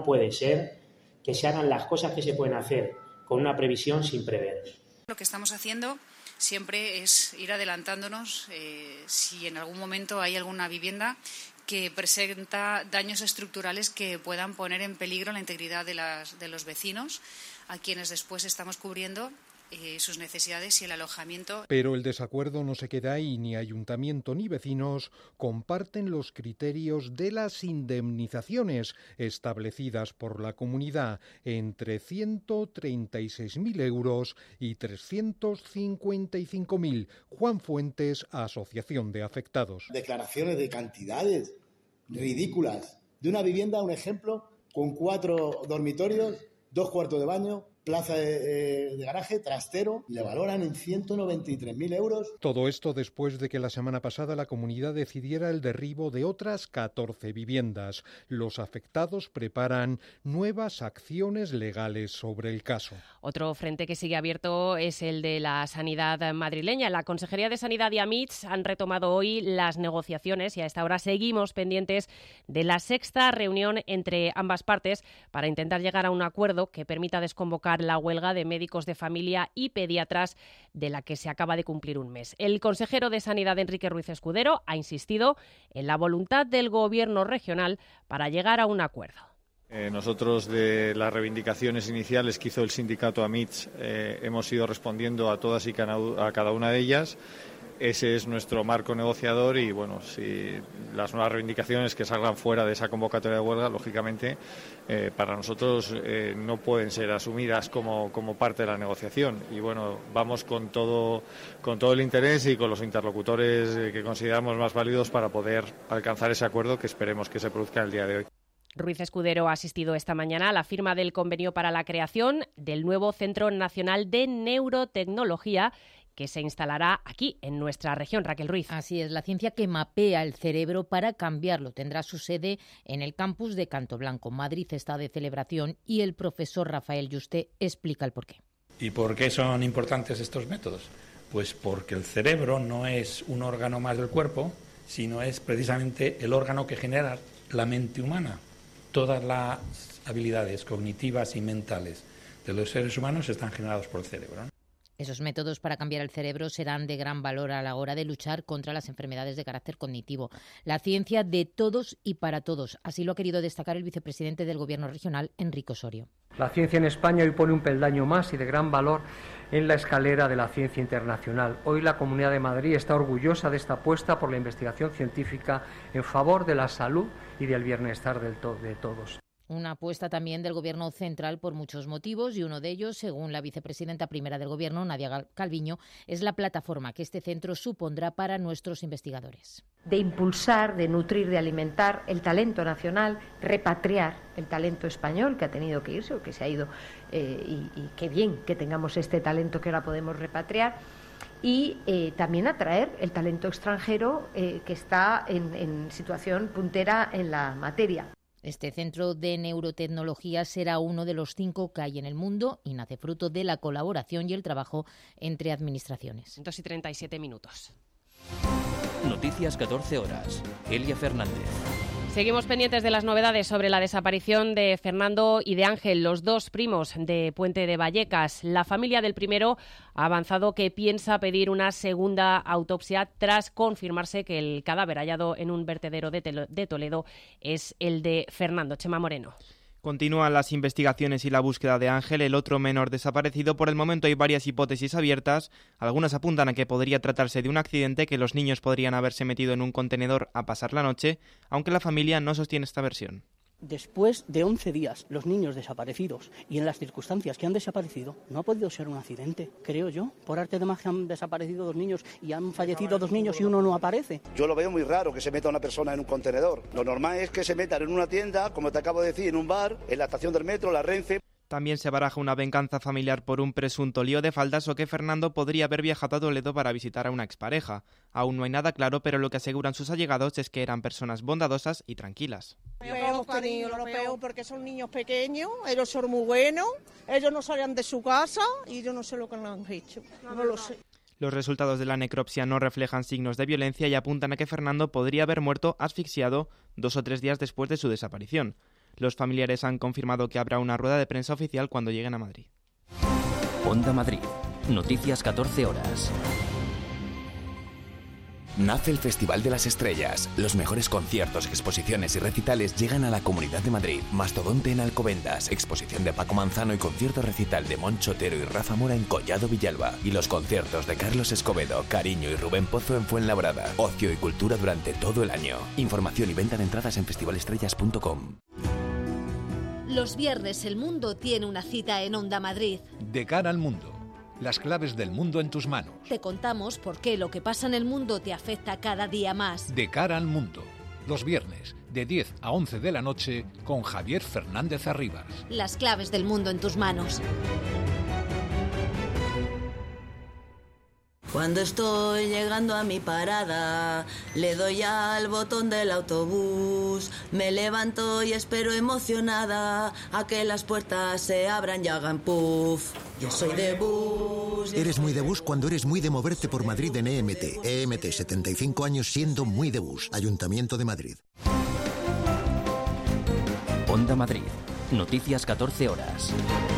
que se hagan las cosas que se pueden hacer con una previsión sin prever. Lo que estamos haciendo siempre es ir adelantándonos si en algún momento hay alguna vivienda que presenta daños estructurales que puedan poner en peligro la integridad de los vecinos, a quienes después estamos cubriendo sus necesidades y el alojamiento. Pero el desacuerdo no se queda ahí. Ni ayuntamiento ni vecinos comparten los criterios de las indemnizaciones establecidas por la comunidad entre 136.000 euros y 355.000. Juan Fuentes, Asociación de Afectados. Declaraciones de cantidades ridículas. De una vivienda, un ejemplo, con 4 dormitorios, 2 cuartos de baño, plaza de garaje, trastero, le valoran en 193.000 euros. Todo esto después de que la semana pasada la comunidad decidiera el derribo de otras 14 viviendas. Los afectados preparan nuevas acciones legales sobre el caso. Otro frente que sigue abierto es el de la sanidad madrileña. La Consejería de Sanidad y AMITS han retomado hoy las negociaciones y a esta hora seguimos pendientes de la 6ª reunión entre ambas partes para intentar llegar a un acuerdo que permita desconvocar la huelga de médicos de familia y pediatras de la que se acaba de cumplir un mes. El consejero de Sanidad, Enrique Ruiz Escudero, ha insistido en la voluntad del Gobierno regional para llegar a un acuerdo. Nosotros, de las reivindicaciones iniciales que hizo el sindicato AMITS, hemos ido respondiendo a todas y a cada una de ellas. Ese es nuestro marco negociador y, bueno, si las nuevas reivindicaciones que salgan fuera de esa convocatoria de huelga, lógicamente, para nosotros no pueden ser asumidas como parte de la negociación. Y, bueno, vamos con todo el interés y con los interlocutores que consideramos más válidos para poder alcanzar ese acuerdo que esperemos que se produzca el día de hoy. Ruiz Escudero ha asistido esta mañana a la firma del convenio para la creación del nuevo Centro Nacional de Neurotecnología que se instalará aquí, en nuestra región. Raquel Ruiz. Así es, la ciencia que mapea el cerebro para cambiarlo. Tendrá su sede en el campus de Cantoblanco. Madrid está de celebración y el profesor Rafael Yuste explica el porqué. ¿Y por qué son importantes estos métodos? Pues porque el cerebro no es un órgano más del cuerpo, sino es precisamente el órgano que genera la mente humana. Todas las habilidades cognitivas y mentales de los seres humanos están generados por el cerebro, ¿no? Esos métodos para cambiar el cerebro serán de gran valor a la hora de luchar contra las enfermedades de carácter cognitivo. La ciencia de todos y para todos. Así lo ha querido destacar el vicepresidente del Gobierno regional, Enrique Osorio. La ciencia en España hoy pone un peldaño más y de gran valor en la escalera de la ciencia internacional. Hoy la Comunidad de Madrid está orgullosa de esta apuesta por la investigación científica en favor de la salud y del bienestar de todos. Una apuesta también del Gobierno central por muchos motivos y uno de ellos, según la vicepresidenta primera del Gobierno, Nadia Calviño, es la plataforma que este centro supondrá para nuestros investigadores. De impulsar, de nutrir, de alimentar el talento nacional, repatriar el talento español que ha tenido que irse o que se ha ido y qué bien que tengamos este talento que ahora podemos repatriar. Y también atraer el talento extranjero que está en situación puntera en la materia. Este centro de neurotecnología será uno de los 5 que hay en el mundo y nace fruto de la colaboración y el trabajo entre administraciones. 2:37. Noticias 14 horas. Elia Fernández. Seguimos pendientes de las novedades sobre la desaparición de Fernando y de Ángel, los dos primos de Puente de Vallecas. La familia del primero ha avanzado que piensa pedir una segunda autopsia tras confirmarse que el cadáver hallado en un vertedero de Toledo es el de Fernando. Chema Moreno. Continúan las investigaciones y la búsqueda de Ángel, el otro menor desaparecido. Por el momento hay varias hipótesis abiertas. Algunas apuntan a que podría tratarse de un accidente, que los niños podrían haberse metido en un contenedor a pasar la noche, aunque la familia no sostiene esta versión. Después de 11 días, los niños desaparecidos y en las circunstancias que han desaparecido, no ha podido ser un accidente, creo yo. Por arte de magia han desaparecido 2 niños y han fallecido 2 niños y uno no aparece. Yo lo veo muy raro que se meta una persona en un contenedor. Lo normal es que se metan en una tienda, como te acabo de decir, en un bar, en la estación del metro, la Renfe. También se baraja una venganza familiar por un presunto lío de faldas o que Fernando podría haber viajado a Toledo para visitar a una expareja. Aún no hay nada claro, pero lo que aseguran sus allegados es que eran personas bondadosas y tranquilas. Lo peor porque son niños pequeños, ellos son muy buenos, ellos no salían de su casa y yo no sé lo que han hecho, no lo sé. Los resultados de la necropsia no reflejan signos de violencia y apuntan a que Fernando podría haber muerto asfixiado 2 o 3 días después de su desaparición. Los familiares han confirmado que habrá una rueda de prensa oficial cuando lleguen a Madrid. Onda Madrid. Noticias 14 horas. Nace el Festival de las Estrellas. Los mejores conciertos, exposiciones y recitales llegan a la Comunidad de Madrid. Mastodonte en Alcobendas, exposición de Paco Manzano y concierto recital de Moncho Otero y Rafa Mora en Collado Villalba. Y los conciertos de Carlos Escobedo, Cariño y Rubén Pozo en Fuenlabrada. Ocio y cultura durante todo el año. Información y venta de entradas en festivalestrellas.com. Los viernes el mundo tiene una cita en Onda Madrid. De cara al mundo. Las claves del mundo en tus manos. Te contamos por qué lo que pasa en el mundo te afecta cada día más. De cara al mundo. Los viernes, de 10 a 11 de la noche, con Javier Fernández Arribas. Las claves del mundo en tus manos. Cuando estoy llegando a mi parada, le doy al botón del autobús, me levanto y espero emocionada a que las puertas se abran y hagan puff. Yo soy de bus. Eres muy de bus cuando eres muy de moverte por Madrid en EMT. EMT, 75 años siendo muy de bus. Ayuntamiento de Madrid. Onda Madrid. Noticias 14 horas.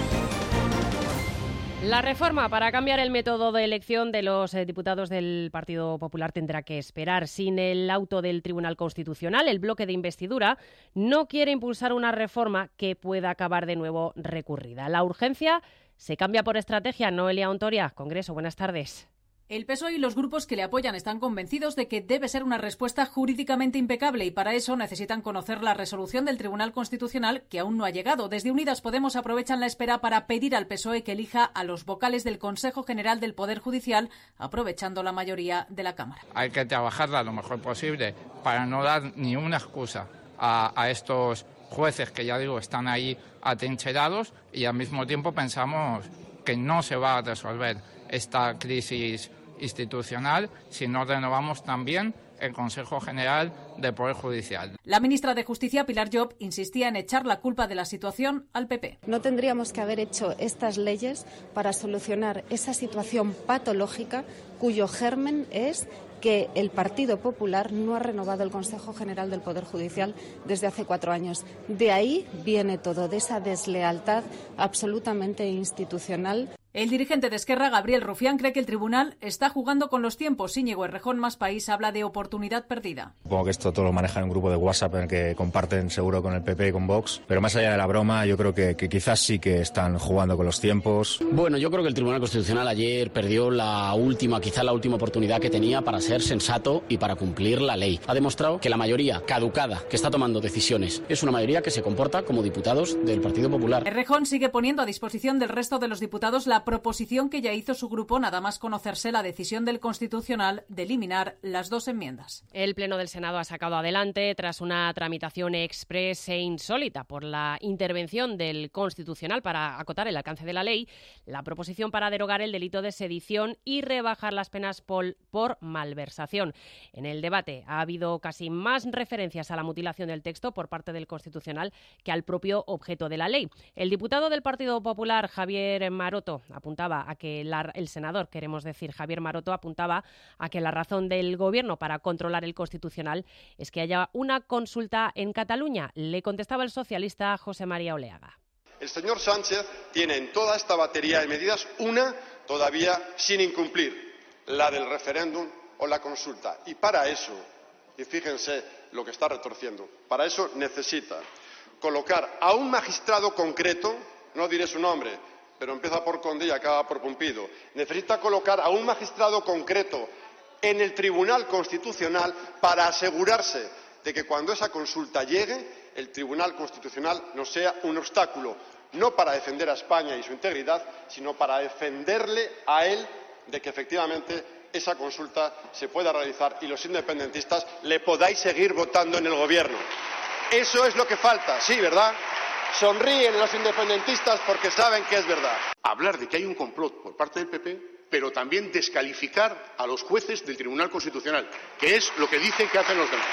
La reforma para cambiar el método de elección de los diputados del Partido Popular tendrá que esperar. Sin el auto del Tribunal Constitucional, el bloque de investidura no quiere impulsar una reforma que pueda acabar de nuevo recurrida. La urgencia se cambia por estrategia. Noelia Ontoria, Congreso, buenas tardes. El PSOE y los grupos que le apoyan están convencidos de que debe ser una respuesta jurídicamente impecable y para eso necesitan conocer la resolución del Tribunal Constitucional que aún no ha llegado. Desde Unidas Podemos aprovechan la espera para pedir al PSOE que elija a los vocales del Consejo General del Poder Judicial, aprovechando la mayoría de la Cámara. Hay que trabajarla lo mejor posible para no dar ni una excusa a estos jueces que, ya digo, están ahí atrincherados y al mismo tiempo pensamos que no se va a resolver esta crisis institucional si no renovamos también el Consejo General del Poder Judicial. La ministra de Justicia, Pilar Llop, insistía en echar la culpa de la situación al PP. No tendríamos que haber hecho estas leyes para solucionar esa situación patológica cuyo germen es que el Partido Popular no ha renovado el Consejo General del Poder Judicial desde hace 4 años. De ahí viene todo, de esa deslealtad absolutamente institucional. El dirigente de Esquerra, Gabriel Rufián, cree que el tribunal está jugando con los tiempos. Íñigo Errejón, Más País, habla de oportunidad perdida. Supongo que esto todo lo manejan en un grupo de WhatsApp en el que comparten seguro con el PP y con Vox. Pero más allá de la broma, yo creo que quizás sí que están jugando con los tiempos. Bueno, yo creo que el Tribunal Constitucional ayer perdió quizá la última oportunidad que tenía para ser sensato y para cumplir la ley. Ha demostrado que la mayoría caducada que está tomando decisiones es una mayoría que se comporta como diputados del Partido Popular. Errejón sigue poniendo a disposición del resto de los diputados la proposición que ya hizo su grupo nada más conocerse la decisión del Constitucional de eliminar las 2 enmiendas. El Pleno del Senado ha sacado adelante, tras una tramitación express e insólita por la intervención del Constitucional para acotar el alcance de la ley, la proposición para derogar el delito de sedición y rebajar las penas por malversación. En el debate ha habido casi más referencias a la mutilación del texto por parte del Constitucional que al propio objeto de la ley. El diputado del Partido Popular, Javier Maroto, apuntaba a que el senador, Javier Maroto, apuntaba a que la razón del Gobierno para controlar el Constitucional es que haya una consulta en Cataluña. Le contestaba el socialista José María Oleaga. El señor Sánchez tiene en toda esta batería de medidas una todavía sin incumplir, la del referéndum o la consulta. Y para eso, y fíjense lo que está retorciendo, para eso necesita colocar a un magistrado concreto, no diré su nombre, pero empieza por Condé y acaba por Pumpido, necesita colocar a un magistrado concreto en el Tribunal Constitucional para asegurarse de que cuando esa consulta llegue, el Tribunal Constitucional no sea un obstáculo, no para defender a España y su integridad, sino para defenderle a él de que efectivamente esa consulta se pueda realizar y los independentistas le podáis seguir votando en el Gobierno. Eso es lo que falta, sí, ¿verdad? Sonríen los independentistas porque saben que es verdad. Hablar de que hay un complot por parte del PP, pero también descalificar a los jueces del Tribunal Constitucional, que es lo que dicen que hacen los demás.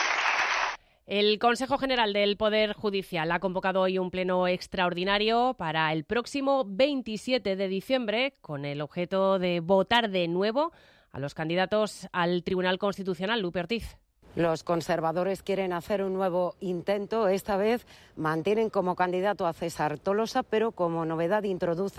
El Consejo General del Poder Judicial ha convocado hoy un pleno extraordinario para el próximo 27 de diciembre con el objeto de votar de nuevo a los candidatos al Tribunal Constitucional. Lupe Ortiz. Los conservadores quieren hacer un nuevo intento. Esta vez mantienen como candidato a César Tolosa, pero como novedad introducen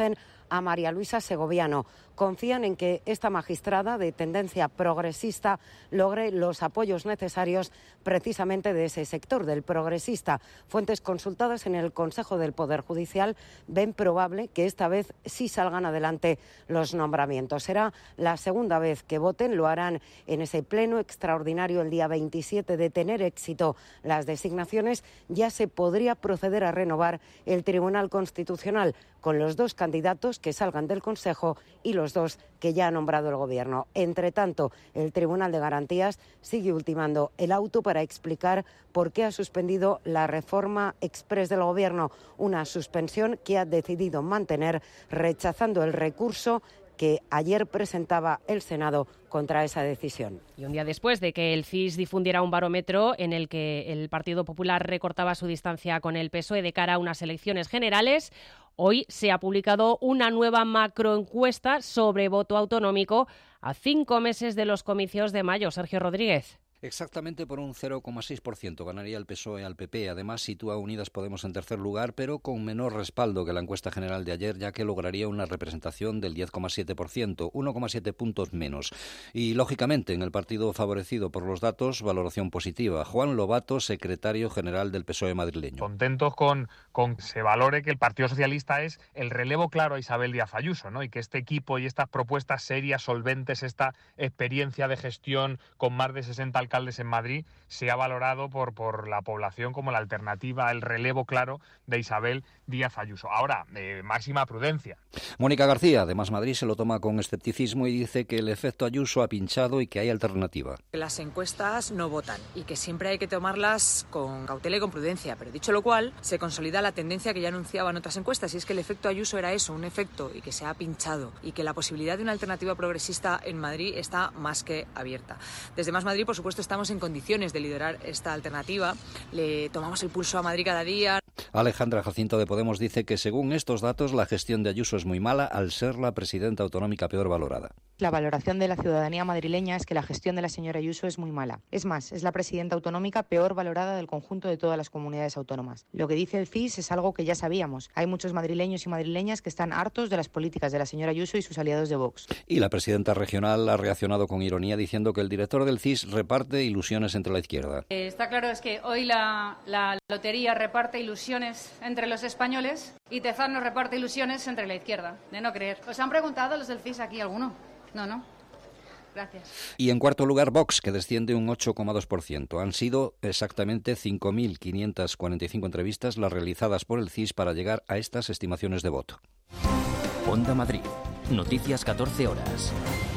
a María Luisa Segoviano. Confían en que esta magistrada de tendencia progresista logre los apoyos necesarios precisamente de ese sector, del progresista. Fuentes consultadas en el Consejo del Poder Judicial ven probable que esta vez sí salgan adelante los nombramientos. Será la segunda vez que voten, lo harán en ese pleno extraordinario el día 27. De tener éxito las designaciones, ya se podría proceder a renovar el Tribunal Constitucional con los 2 candidatos que salgan del Consejo y los 2 que ya ha nombrado el Gobierno. Entre tanto, el Tribunal de Garantías sigue ultimando el auto para explicar por qué ha suspendido la reforma exprés del Gobierno, una suspensión que ha decidido mantener, rechazando el recurso que ayer presentaba el Senado contra esa decisión. Y un día después de que el CIS difundiera un barómetro en el que el Partido Popular recortaba su distancia con el PSOE de cara a unas elecciones generales, hoy se ha publicado una nueva macroencuesta sobre voto autonómico a 5 meses de los comicios de mayo. Sergio Rodríguez. Exactamente por un 0,6% ganaría el PSOE al PP. Además, sitúa a Unidas Podemos en tercer lugar, pero con menor respaldo que la encuesta general de ayer, ya que lograría una representación del 10,7%, 1,7 puntos menos. Y, lógicamente, en el partido favorecido por los datos, valoración positiva. Juan Lobato, secretario general del PSOE madrileño. Contentos con que se valore que el Partido Socialista es el relevo claro a Isabel Díaz Ayuso, ¿no? Y que este equipo y estas propuestas serias, solventes, esta experiencia de gestión con más de 60 alcaldes en Madrid, se ha valorado por la población como la alternativa, el relevo claro de Isabel Díaz Ayuso. Ahora, máxima prudencia. Mónica García, de Más Madrid, se lo toma con escepticismo y dice que el efecto Ayuso ha pinchado y que hay alternativa. Las encuestas no votan y que siempre hay que tomarlas con cautela y con prudencia, pero dicho lo cual, se consolida la tendencia que ya anunciaban otras encuestas, y es que el efecto Ayuso era eso, un efecto, y que se ha pinchado, y que la posibilidad de una alternativa progresista en Madrid está más que abierta. Desde Más Madrid, por supuesto, estamos en condiciones de liderar esta alternativa. Le tomamos el pulso a Madrid cada día. Alejandra Jacinto de Podemos dice que según estos datos la gestión de Ayuso es muy mala al ser la presidenta autonómica peor valorada. La valoración de la ciudadanía madrileña es que la gestión de la señora Ayuso es muy mala. Es más, es la presidenta autonómica peor valorada del conjunto de todas las comunidades autónomas. Lo que dice el CIS es algo que ya sabíamos. Hay muchos madrileños y madrileñas que están hartos de las políticas de la señora Ayuso y sus aliados de Vox. Y la presidenta regional ha reaccionado con ironía diciendo que el director del CIS reparte ilusiones entre la izquierda. Está claro es que hoy la lotería reparte ilusiones entre los españoles y Tezán nos reparte ilusiones entre la izquierda, de no creer. ¿Os han preguntado los del CIS aquí alguno? No. Gracias. Y en cuarto lugar, Vox, que desciende un 8,2%. Han sido exactamente 5.545 entrevistas las realizadas por el CIS para llegar a estas estimaciones de voto. Onda Madrid. Noticias 14 horas.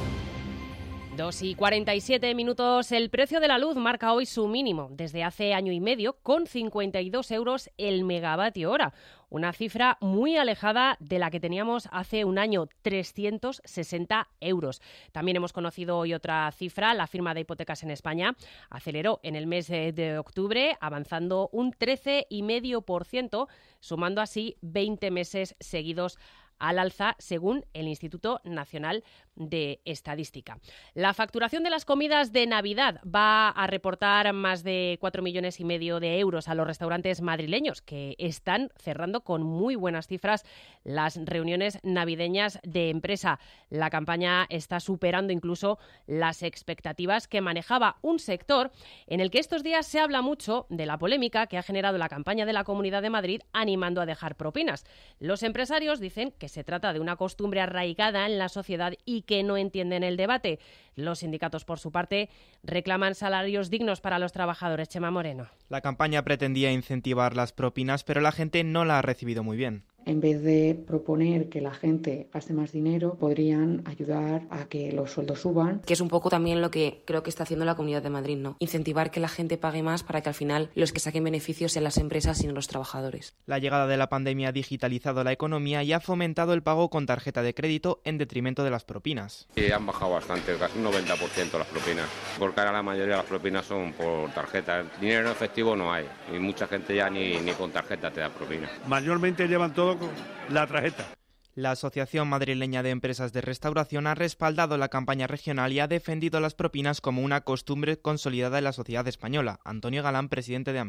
2:47. El precio de la luz marca hoy su mínimo desde hace año y medio, con 52 euros el megavatio hora. Una cifra muy alejada de la que teníamos hace un año, 360 euros. También hemos conocido hoy otra cifra. La firma de hipotecas en España aceleró en el mes de octubre, avanzando un 13,5%, sumando así 20 meses seguidos al alza, según el Instituto Nacional de Estadística. La facturación de las comidas de Navidad va a reportar más de 4,5 millones de euros a los restaurantes madrileños, que están cerrando con muy buenas cifras las reuniones navideñas de empresa. La campaña está superando incluso las expectativas que manejaba un sector en el que estos días se habla mucho de la polémica que ha generado la campaña de la Comunidad de Madrid animando a dejar propinas. Los empresarios dicen que se trata de una costumbre arraigada en la sociedad y que no entienden el debate. Los sindicatos, por su parte, reclaman salarios dignos para los trabajadores. Chema Moreno. La campaña pretendía incentivar las propinas, pero la gente no la ha recibido muy bien. En vez de proponer que la gente gaste más dinero, podrían ayudar a que los sueldos suban. Que es un poco también lo que creo que está haciendo la Comunidad de Madrid, ¿no? Incentivar que la gente pague más para que al final los que saquen beneficios sean las empresas y no los trabajadores. La llegada de la pandemia ha digitalizado la economía y ha fomentado el pago con tarjeta de crédito en detrimento de las propinas. Han bajado bastante, casi un 90% las propinas, porque ahora la mayoría de las propinas son por tarjeta. Dinero en efectivo no hay y mucha gente ya ni con tarjeta te da propina. Mayormente llevan todo con la tarjeta. La Asociación Madrileña de Empresas de Restauración ha respaldado la campaña regional y ha defendido las propinas como una costumbre consolidada en la sociedad española. Antonio Galán, presidente de AMER.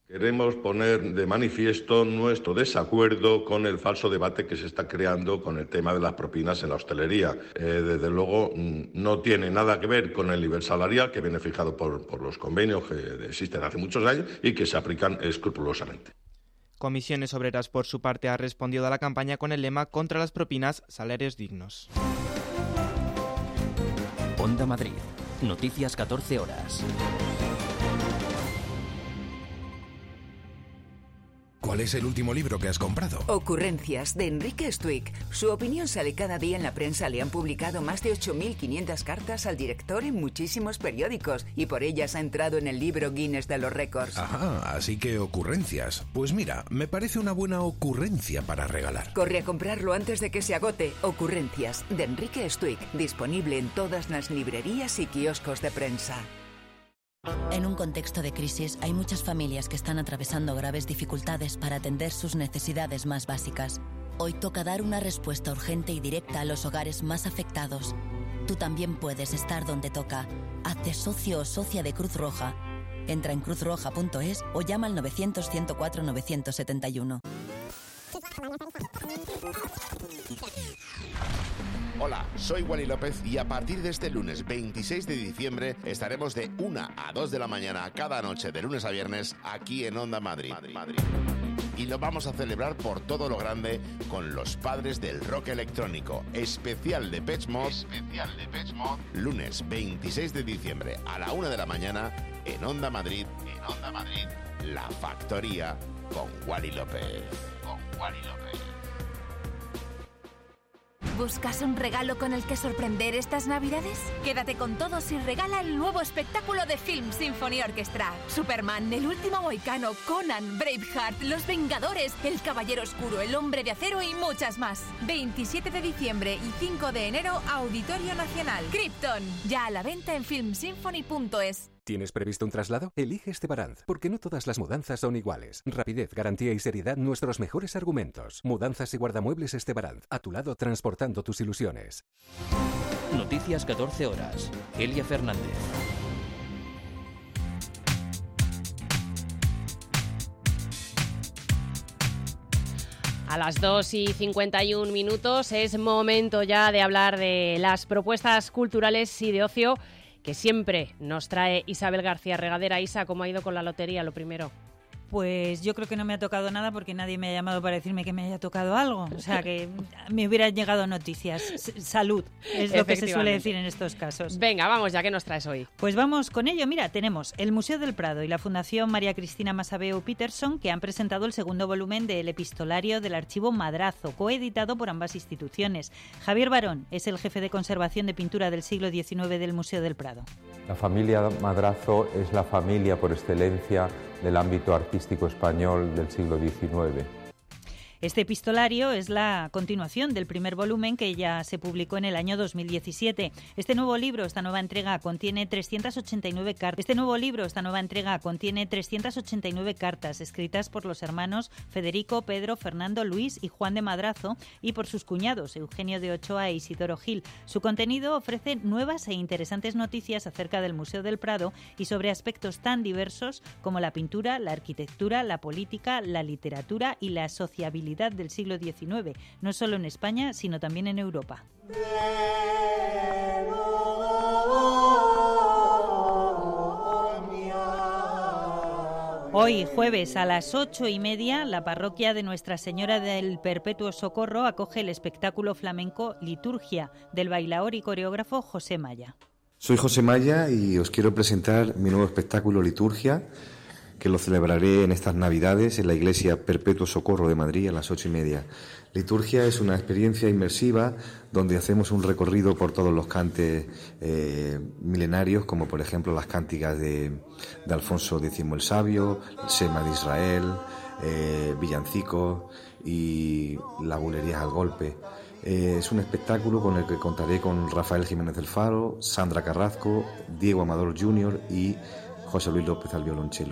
Queremos poner de manifiesto nuestro desacuerdo con el falso debate que se está creando con el tema de las propinas en la hostelería. Desde luego no tiene nada que ver con el nivel salarial que viene fijado por los convenios que existen hace muchos años y que se aplican escrupulosamente. Comisiones Obreras, por su parte, ha respondido a la campaña con el lema contra las propinas, salarios dignos. Onda Madrid. Noticias 14 horas. ¿Cuál es el último libro que has comprado? Ocurrencias, de Enrique Stuick. Su opinión sale cada día en la prensa. Le han publicado más de 8.500 cartas al director en muchísimos periódicos y por ellas ha entrado en el libro Guinness de los récords. Ajá, así que ocurrencias. Pues mira, me parece una buena ocurrencia para regalar. Corre a comprarlo antes de que se agote. Ocurrencias, de Enrique Stuick. Disponible en todas las librerías y kioscos de prensa. En un contexto de crisis, hay muchas familias que están atravesando graves dificultades para atender sus necesidades más básicas. Hoy toca dar una respuesta urgente y directa a los hogares más afectados. Tú también puedes estar donde toca. Hazte socio o socia de Cruz Roja. Entra en cruzroja.es o llama al 900-104-971. Hola, soy Wally López y a partir de este lunes 26 de diciembre estaremos de 1 a 2 de la mañana cada noche de lunes a viernes aquí en Onda Madrid. Y lo vamos a celebrar por todo lo grande con los padres del rock electrónico. Especial de Depeche Mode. Lunes 26 de diciembre a la 1 de la mañana en Onda Madrid. La Factoría con Wally López. ¿Buscas un regalo con el que sorprender estas Navidades? Quédate con todos y regala el nuevo espectáculo de Film Symphony Orchestra. Superman, El último mohicano, Conan, Braveheart, Los Vengadores, El Caballero Oscuro, El Hombre de Acero y muchas más. 27 de diciembre y 5 de enero, Auditorio Nacional. Krypton, ya a la venta en filmsymphony.es. ¿Tienes previsto un traslado? Elige Estebaranz, porque no todas las mudanzas son iguales. Rapidez, garantía y seriedad, nuestros mejores argumentos. Mudanzas y guardamuebles Estebaranz, a tu lado transportando tus ilusiones. Noticias 14 horas. Elia Fernández. A las 2:51 es momento ya de hablar de las propuestas culturales y de ocio que siempre nos trae Isabel García Regadera. Isa, ¿cómo ha ido con la lotería? Lo primero. Pues yo creo que no me ha tocado nada porque nadie me ha llamado para decirme que me haya tocado algo. O sea, que me hubieran llegado noticias. Salud, es lo que se suele decir en estos casos. Venga, vamos, ya que nos traes hoy. Pues vamos con ello. Mira, tenemos el Museo del Prado y la Fundación María Cristina Massabeu Peterson, que han presentado el segundo volumen del epistolario del Archivo Madrazo, coeditado por ambas instituciones. Javier Barón es el jefe de conservación de pintura del siglo XIX del Museo del Prado. La familia Madrazo es la familia por excelencia del ámbito artístico español del siglo XIX. Este epistolario es la continuación del primer volumen que ya se publicó en el año 2017. Este nuevo libro, esta nueva entrega, contiene 389 cartas escritas por los hermanos Federico, Pedro, Fernando, Luis y Juan de Madrazo y por sus cuñados Eugenio de Ochoa e Isidoro Gil. Su contenido ofrece nuevas e interesantes noticias acerca del Museo del Prado y sobre aspectos tan diversos como la pintura, la arquitectura, la política, la literatura y la sociabilidad del siglo XIX, no solo en España, sino también en Europa. Hoy, jueves, a las 8:30, la parroquia de Nuestra Señora del Perpetuo Socorro acoge el espectáculo flamenco Liturgia del bailaor y coreógrafo José Maya. Soy José Maya y os quiero presentar mi nuevo espectáculo Liturgia, que lo celebraré en estas Navidades en la Iglesia Perpetuo Socorro de Madrid a las 8:30. Liturgia es una experiencia inmersiva donde hacemos un recorrido por todos los cantes milenarios, como por ejemplo las cánticas de Alfonso X el Sabio, el Sema de Israel, villancicos y las bulerías al golpe. Es un espectáculo con el que contaré con Rafael Jiménez del Faro, Sandra Carrasco, Diego Amador Jr. y José Luis López al violonchelo.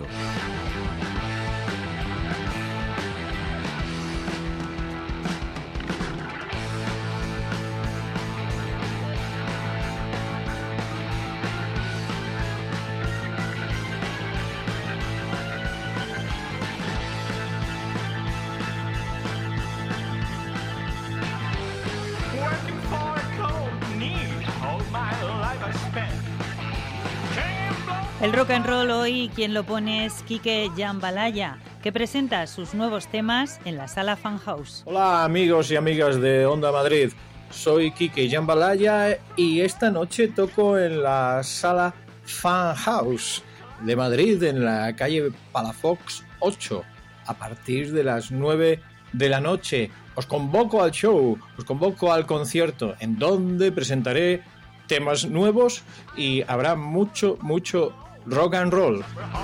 El rock and roll hoy, quien lo pone es Quique Jambalaya, que presenta sus nuevos temas en la Sala Fan House. Hola amigos y amigas de Onda Madrid, soy Quique Jambalaya y esta noche toco en la Sala Fan House de Madrid, en la calle Palafox 8, a partir de las 9 de la noche. Os convoco al show, os convoco al concierto, en donde presentaré temas nuevos y habrá mucho rock and roll.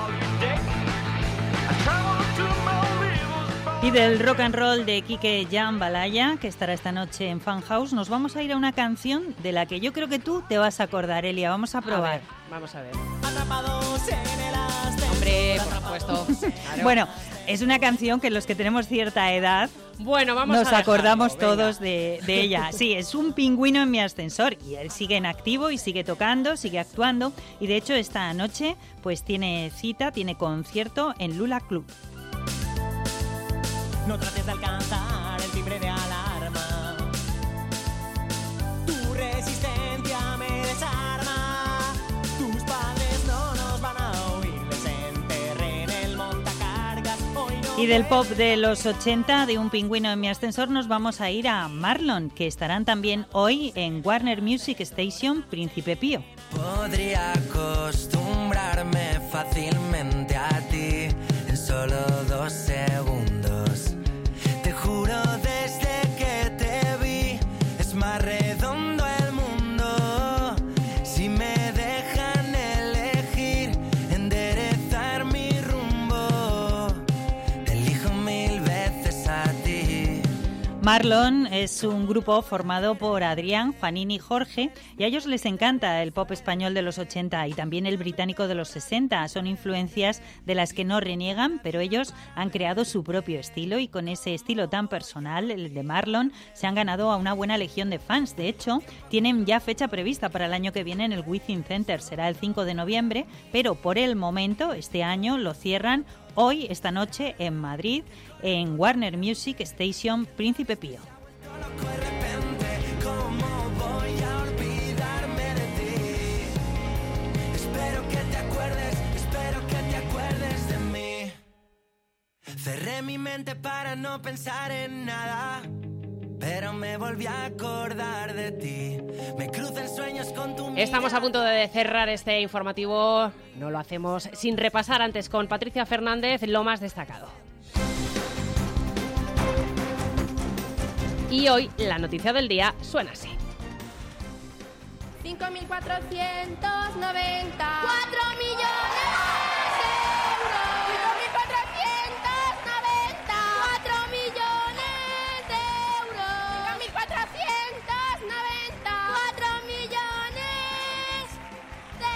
Y del rock and roll de Quique Jambalaya, que estará esta noche en Fan House, nos vamos a ir a una canción de la que yo creo que tú te vas a acordar, Elia. Vamos a probar. Vamos a ver. Hombre, por supuesto. Claro. Bueno, es una canción que los que tenemos cierta edad nos acordamos todos de ella. Sí, es Un pingüino en mi ascensor y él sigue en activo y sigue tocando, sigue actuando y de hecho esta noche pues tiene concierto en Lula Club. No trates de alcanzar el timbre de alarma. Tu resistencia me desarma. Tus padres no nos van a oír. Desenterré en el montacargas. Hoy no. Y del pop de los 80, de Un pingüino en mi ascensor, nos vamos a ir a Marlon, que estarán también hoy en Warner Music Station Príncipe Pío. Podría acostumbrarme fácilmente a ti en solo 2 segundos. Te juro desde que te vi es más redondo el mundo. Si me dejan elegir, enderezar mi rumbo, te elijo 1000 veces a ti. Marlon es un grupo formado por Adrián, Juanín y Jorge, y a ellos les encanta el pop español de los 80 y también el británico de los 60. Son influencias de las que no reniegan, pero ellos han creado su propio estilo y con ese estilo tan personal, el de Marlon, se han ganado a una buena legión de fans. De hecho, tienen ya fecha prevista para el año que viene en el Within Center. Será el 5 de noviembre, pero por el momento, este año, lo cierran hoy, esta noche, en Madrid, en Warner Music Station Príncipe Pío. Cerré mi mente para no pensar en nada, pero me volví a acordar de ti. Me crucé sueños con tu mirada. Estamos a punto de cerrar este informativo. No lo hacemos sin repasar antes con Patricia Fernández lo más destacado. Y hoy la noticia del día suena así. 5.490. 4 millones de euros. 5.490. 4 millones de euros. 5.490. 4 millones de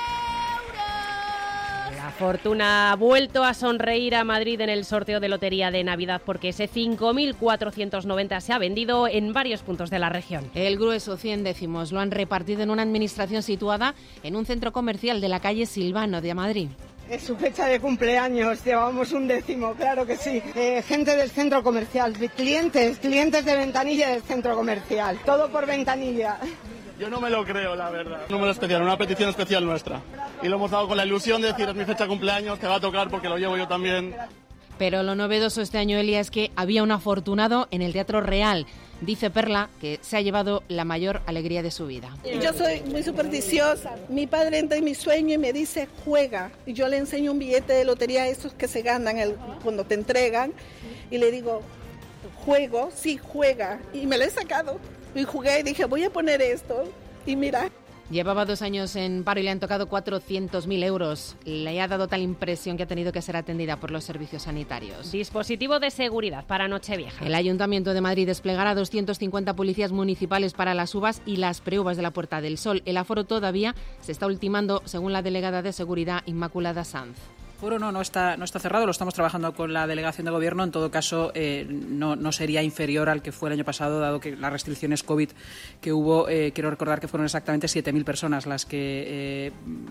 euros. La fortuna ha vuelto a sonreír a Madrid en el sorteo de lotería de Navidad porque ese 5.490 se ha vendido en varios puntos de la región. El grueso, 100 décimos, lo han repartido en una administración situada en un centro comercial de la calle Silvano de Madrid. Es su fecha de cumpleaños, llevamos un décimo, claro que sí. Gente del centro comercial, clientes de ventanilla del centro comercial, todo por ventanilla. Yo no me lo creo, la verdad. Un número especial, una petición especial nuestra. Y lo hemos dado con la ilusión de decir, es mi fecha de cumpleaños, te va a tocar porque lo llevo yo también. Pero lo novedoso este año, Elia, es que había un afortunado en el Teatro Real. Dice Perla que se ha llevado la mayor alegría de su vida. Yo soy muy supersticiosa. Mi padre entra en mi sueño y me dice, juega. Y yo le enseño un billete de lotería, esos que se ganan cuando te entregan. Y le digo, ¿juego? Sí, juega. Y me lo he sacado. Y jugué y dije, voy a poner esto. Y mira. Llevaba 2 años en paro y le han tocado 400.000 euros. Le ha dado tal impresión que ha tenido que ser atendida por los servicios sanitarios. Dispositivo de seguridad para Nochevieja. El Ayuntamiento de Madrid desplegará 250 policías municipales para las uvas y las preuvas de la Puerta del Sol. El aforo todavía se está ultimando, según la delegada de Seguridad, Inmaculada Sanz. Foro no está cerrado, lo estamos trabajando con la delegación de gobierno. En todo caso, no sería inferior al que fue el año pasado, dado que las restricciones COVID que hubo, quiero recordar que fueron exactamente 7.000 personas las que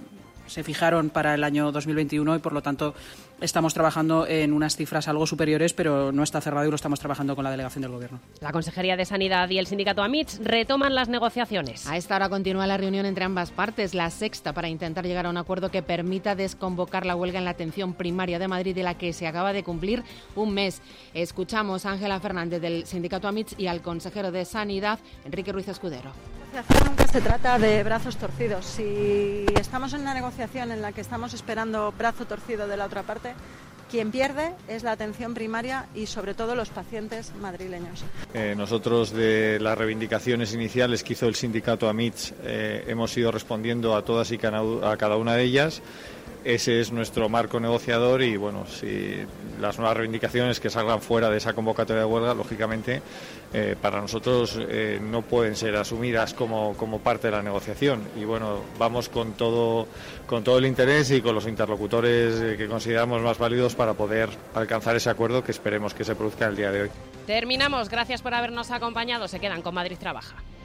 se fijaron para el año 2021 y, por lo tanto, estamos trabajando en unas cifras algo superiores, pero no está cerrado y lo estamos trabajando con la delegación del Gobierno. La Consejería de Sanidad y el sindicato AMITS retoman las negociaciones. A esta hora continúa la reunión entre ambas partes, la sexta, para intentar llegar a un acuerdo que permita desconvocar la huelga en la atención primaria de Madrid, de la que se acaba de cumplir un mes. Escuchamos a Ángela Fernández del sindicato AMITS y al consejero de Sanidad, Enrique Ruiz Escudero. Nunca se trata de brazos torcidos. Si estamos en una negociación en la que estamos esperando brazo torcido de la otra parte, quien pierde es la atención primaria y sobre todo los pacientes madrileños. Nosotros, de las reivindicaciones iniciales que hizo el sindicato AMITS, hemos ido respondiendo a todas y a cada una de ellas. Ese es nuestro marco negociador y, bueno, si las nuevas reivindicaciones que salgan fuera de esa convocatoria de huelga, lógicamente, para nosotros no pueden ser asumidas como parte de la negociación. Y, bueno, vamos con todo el interés y con los interlocutores que consideramos más válidos para poder alcanzar ese acuerdo que esperemos que se produzca el día de hoy. Terminamos. Gracias por habernos acompañado. Se quedan con Madrid Trabaja.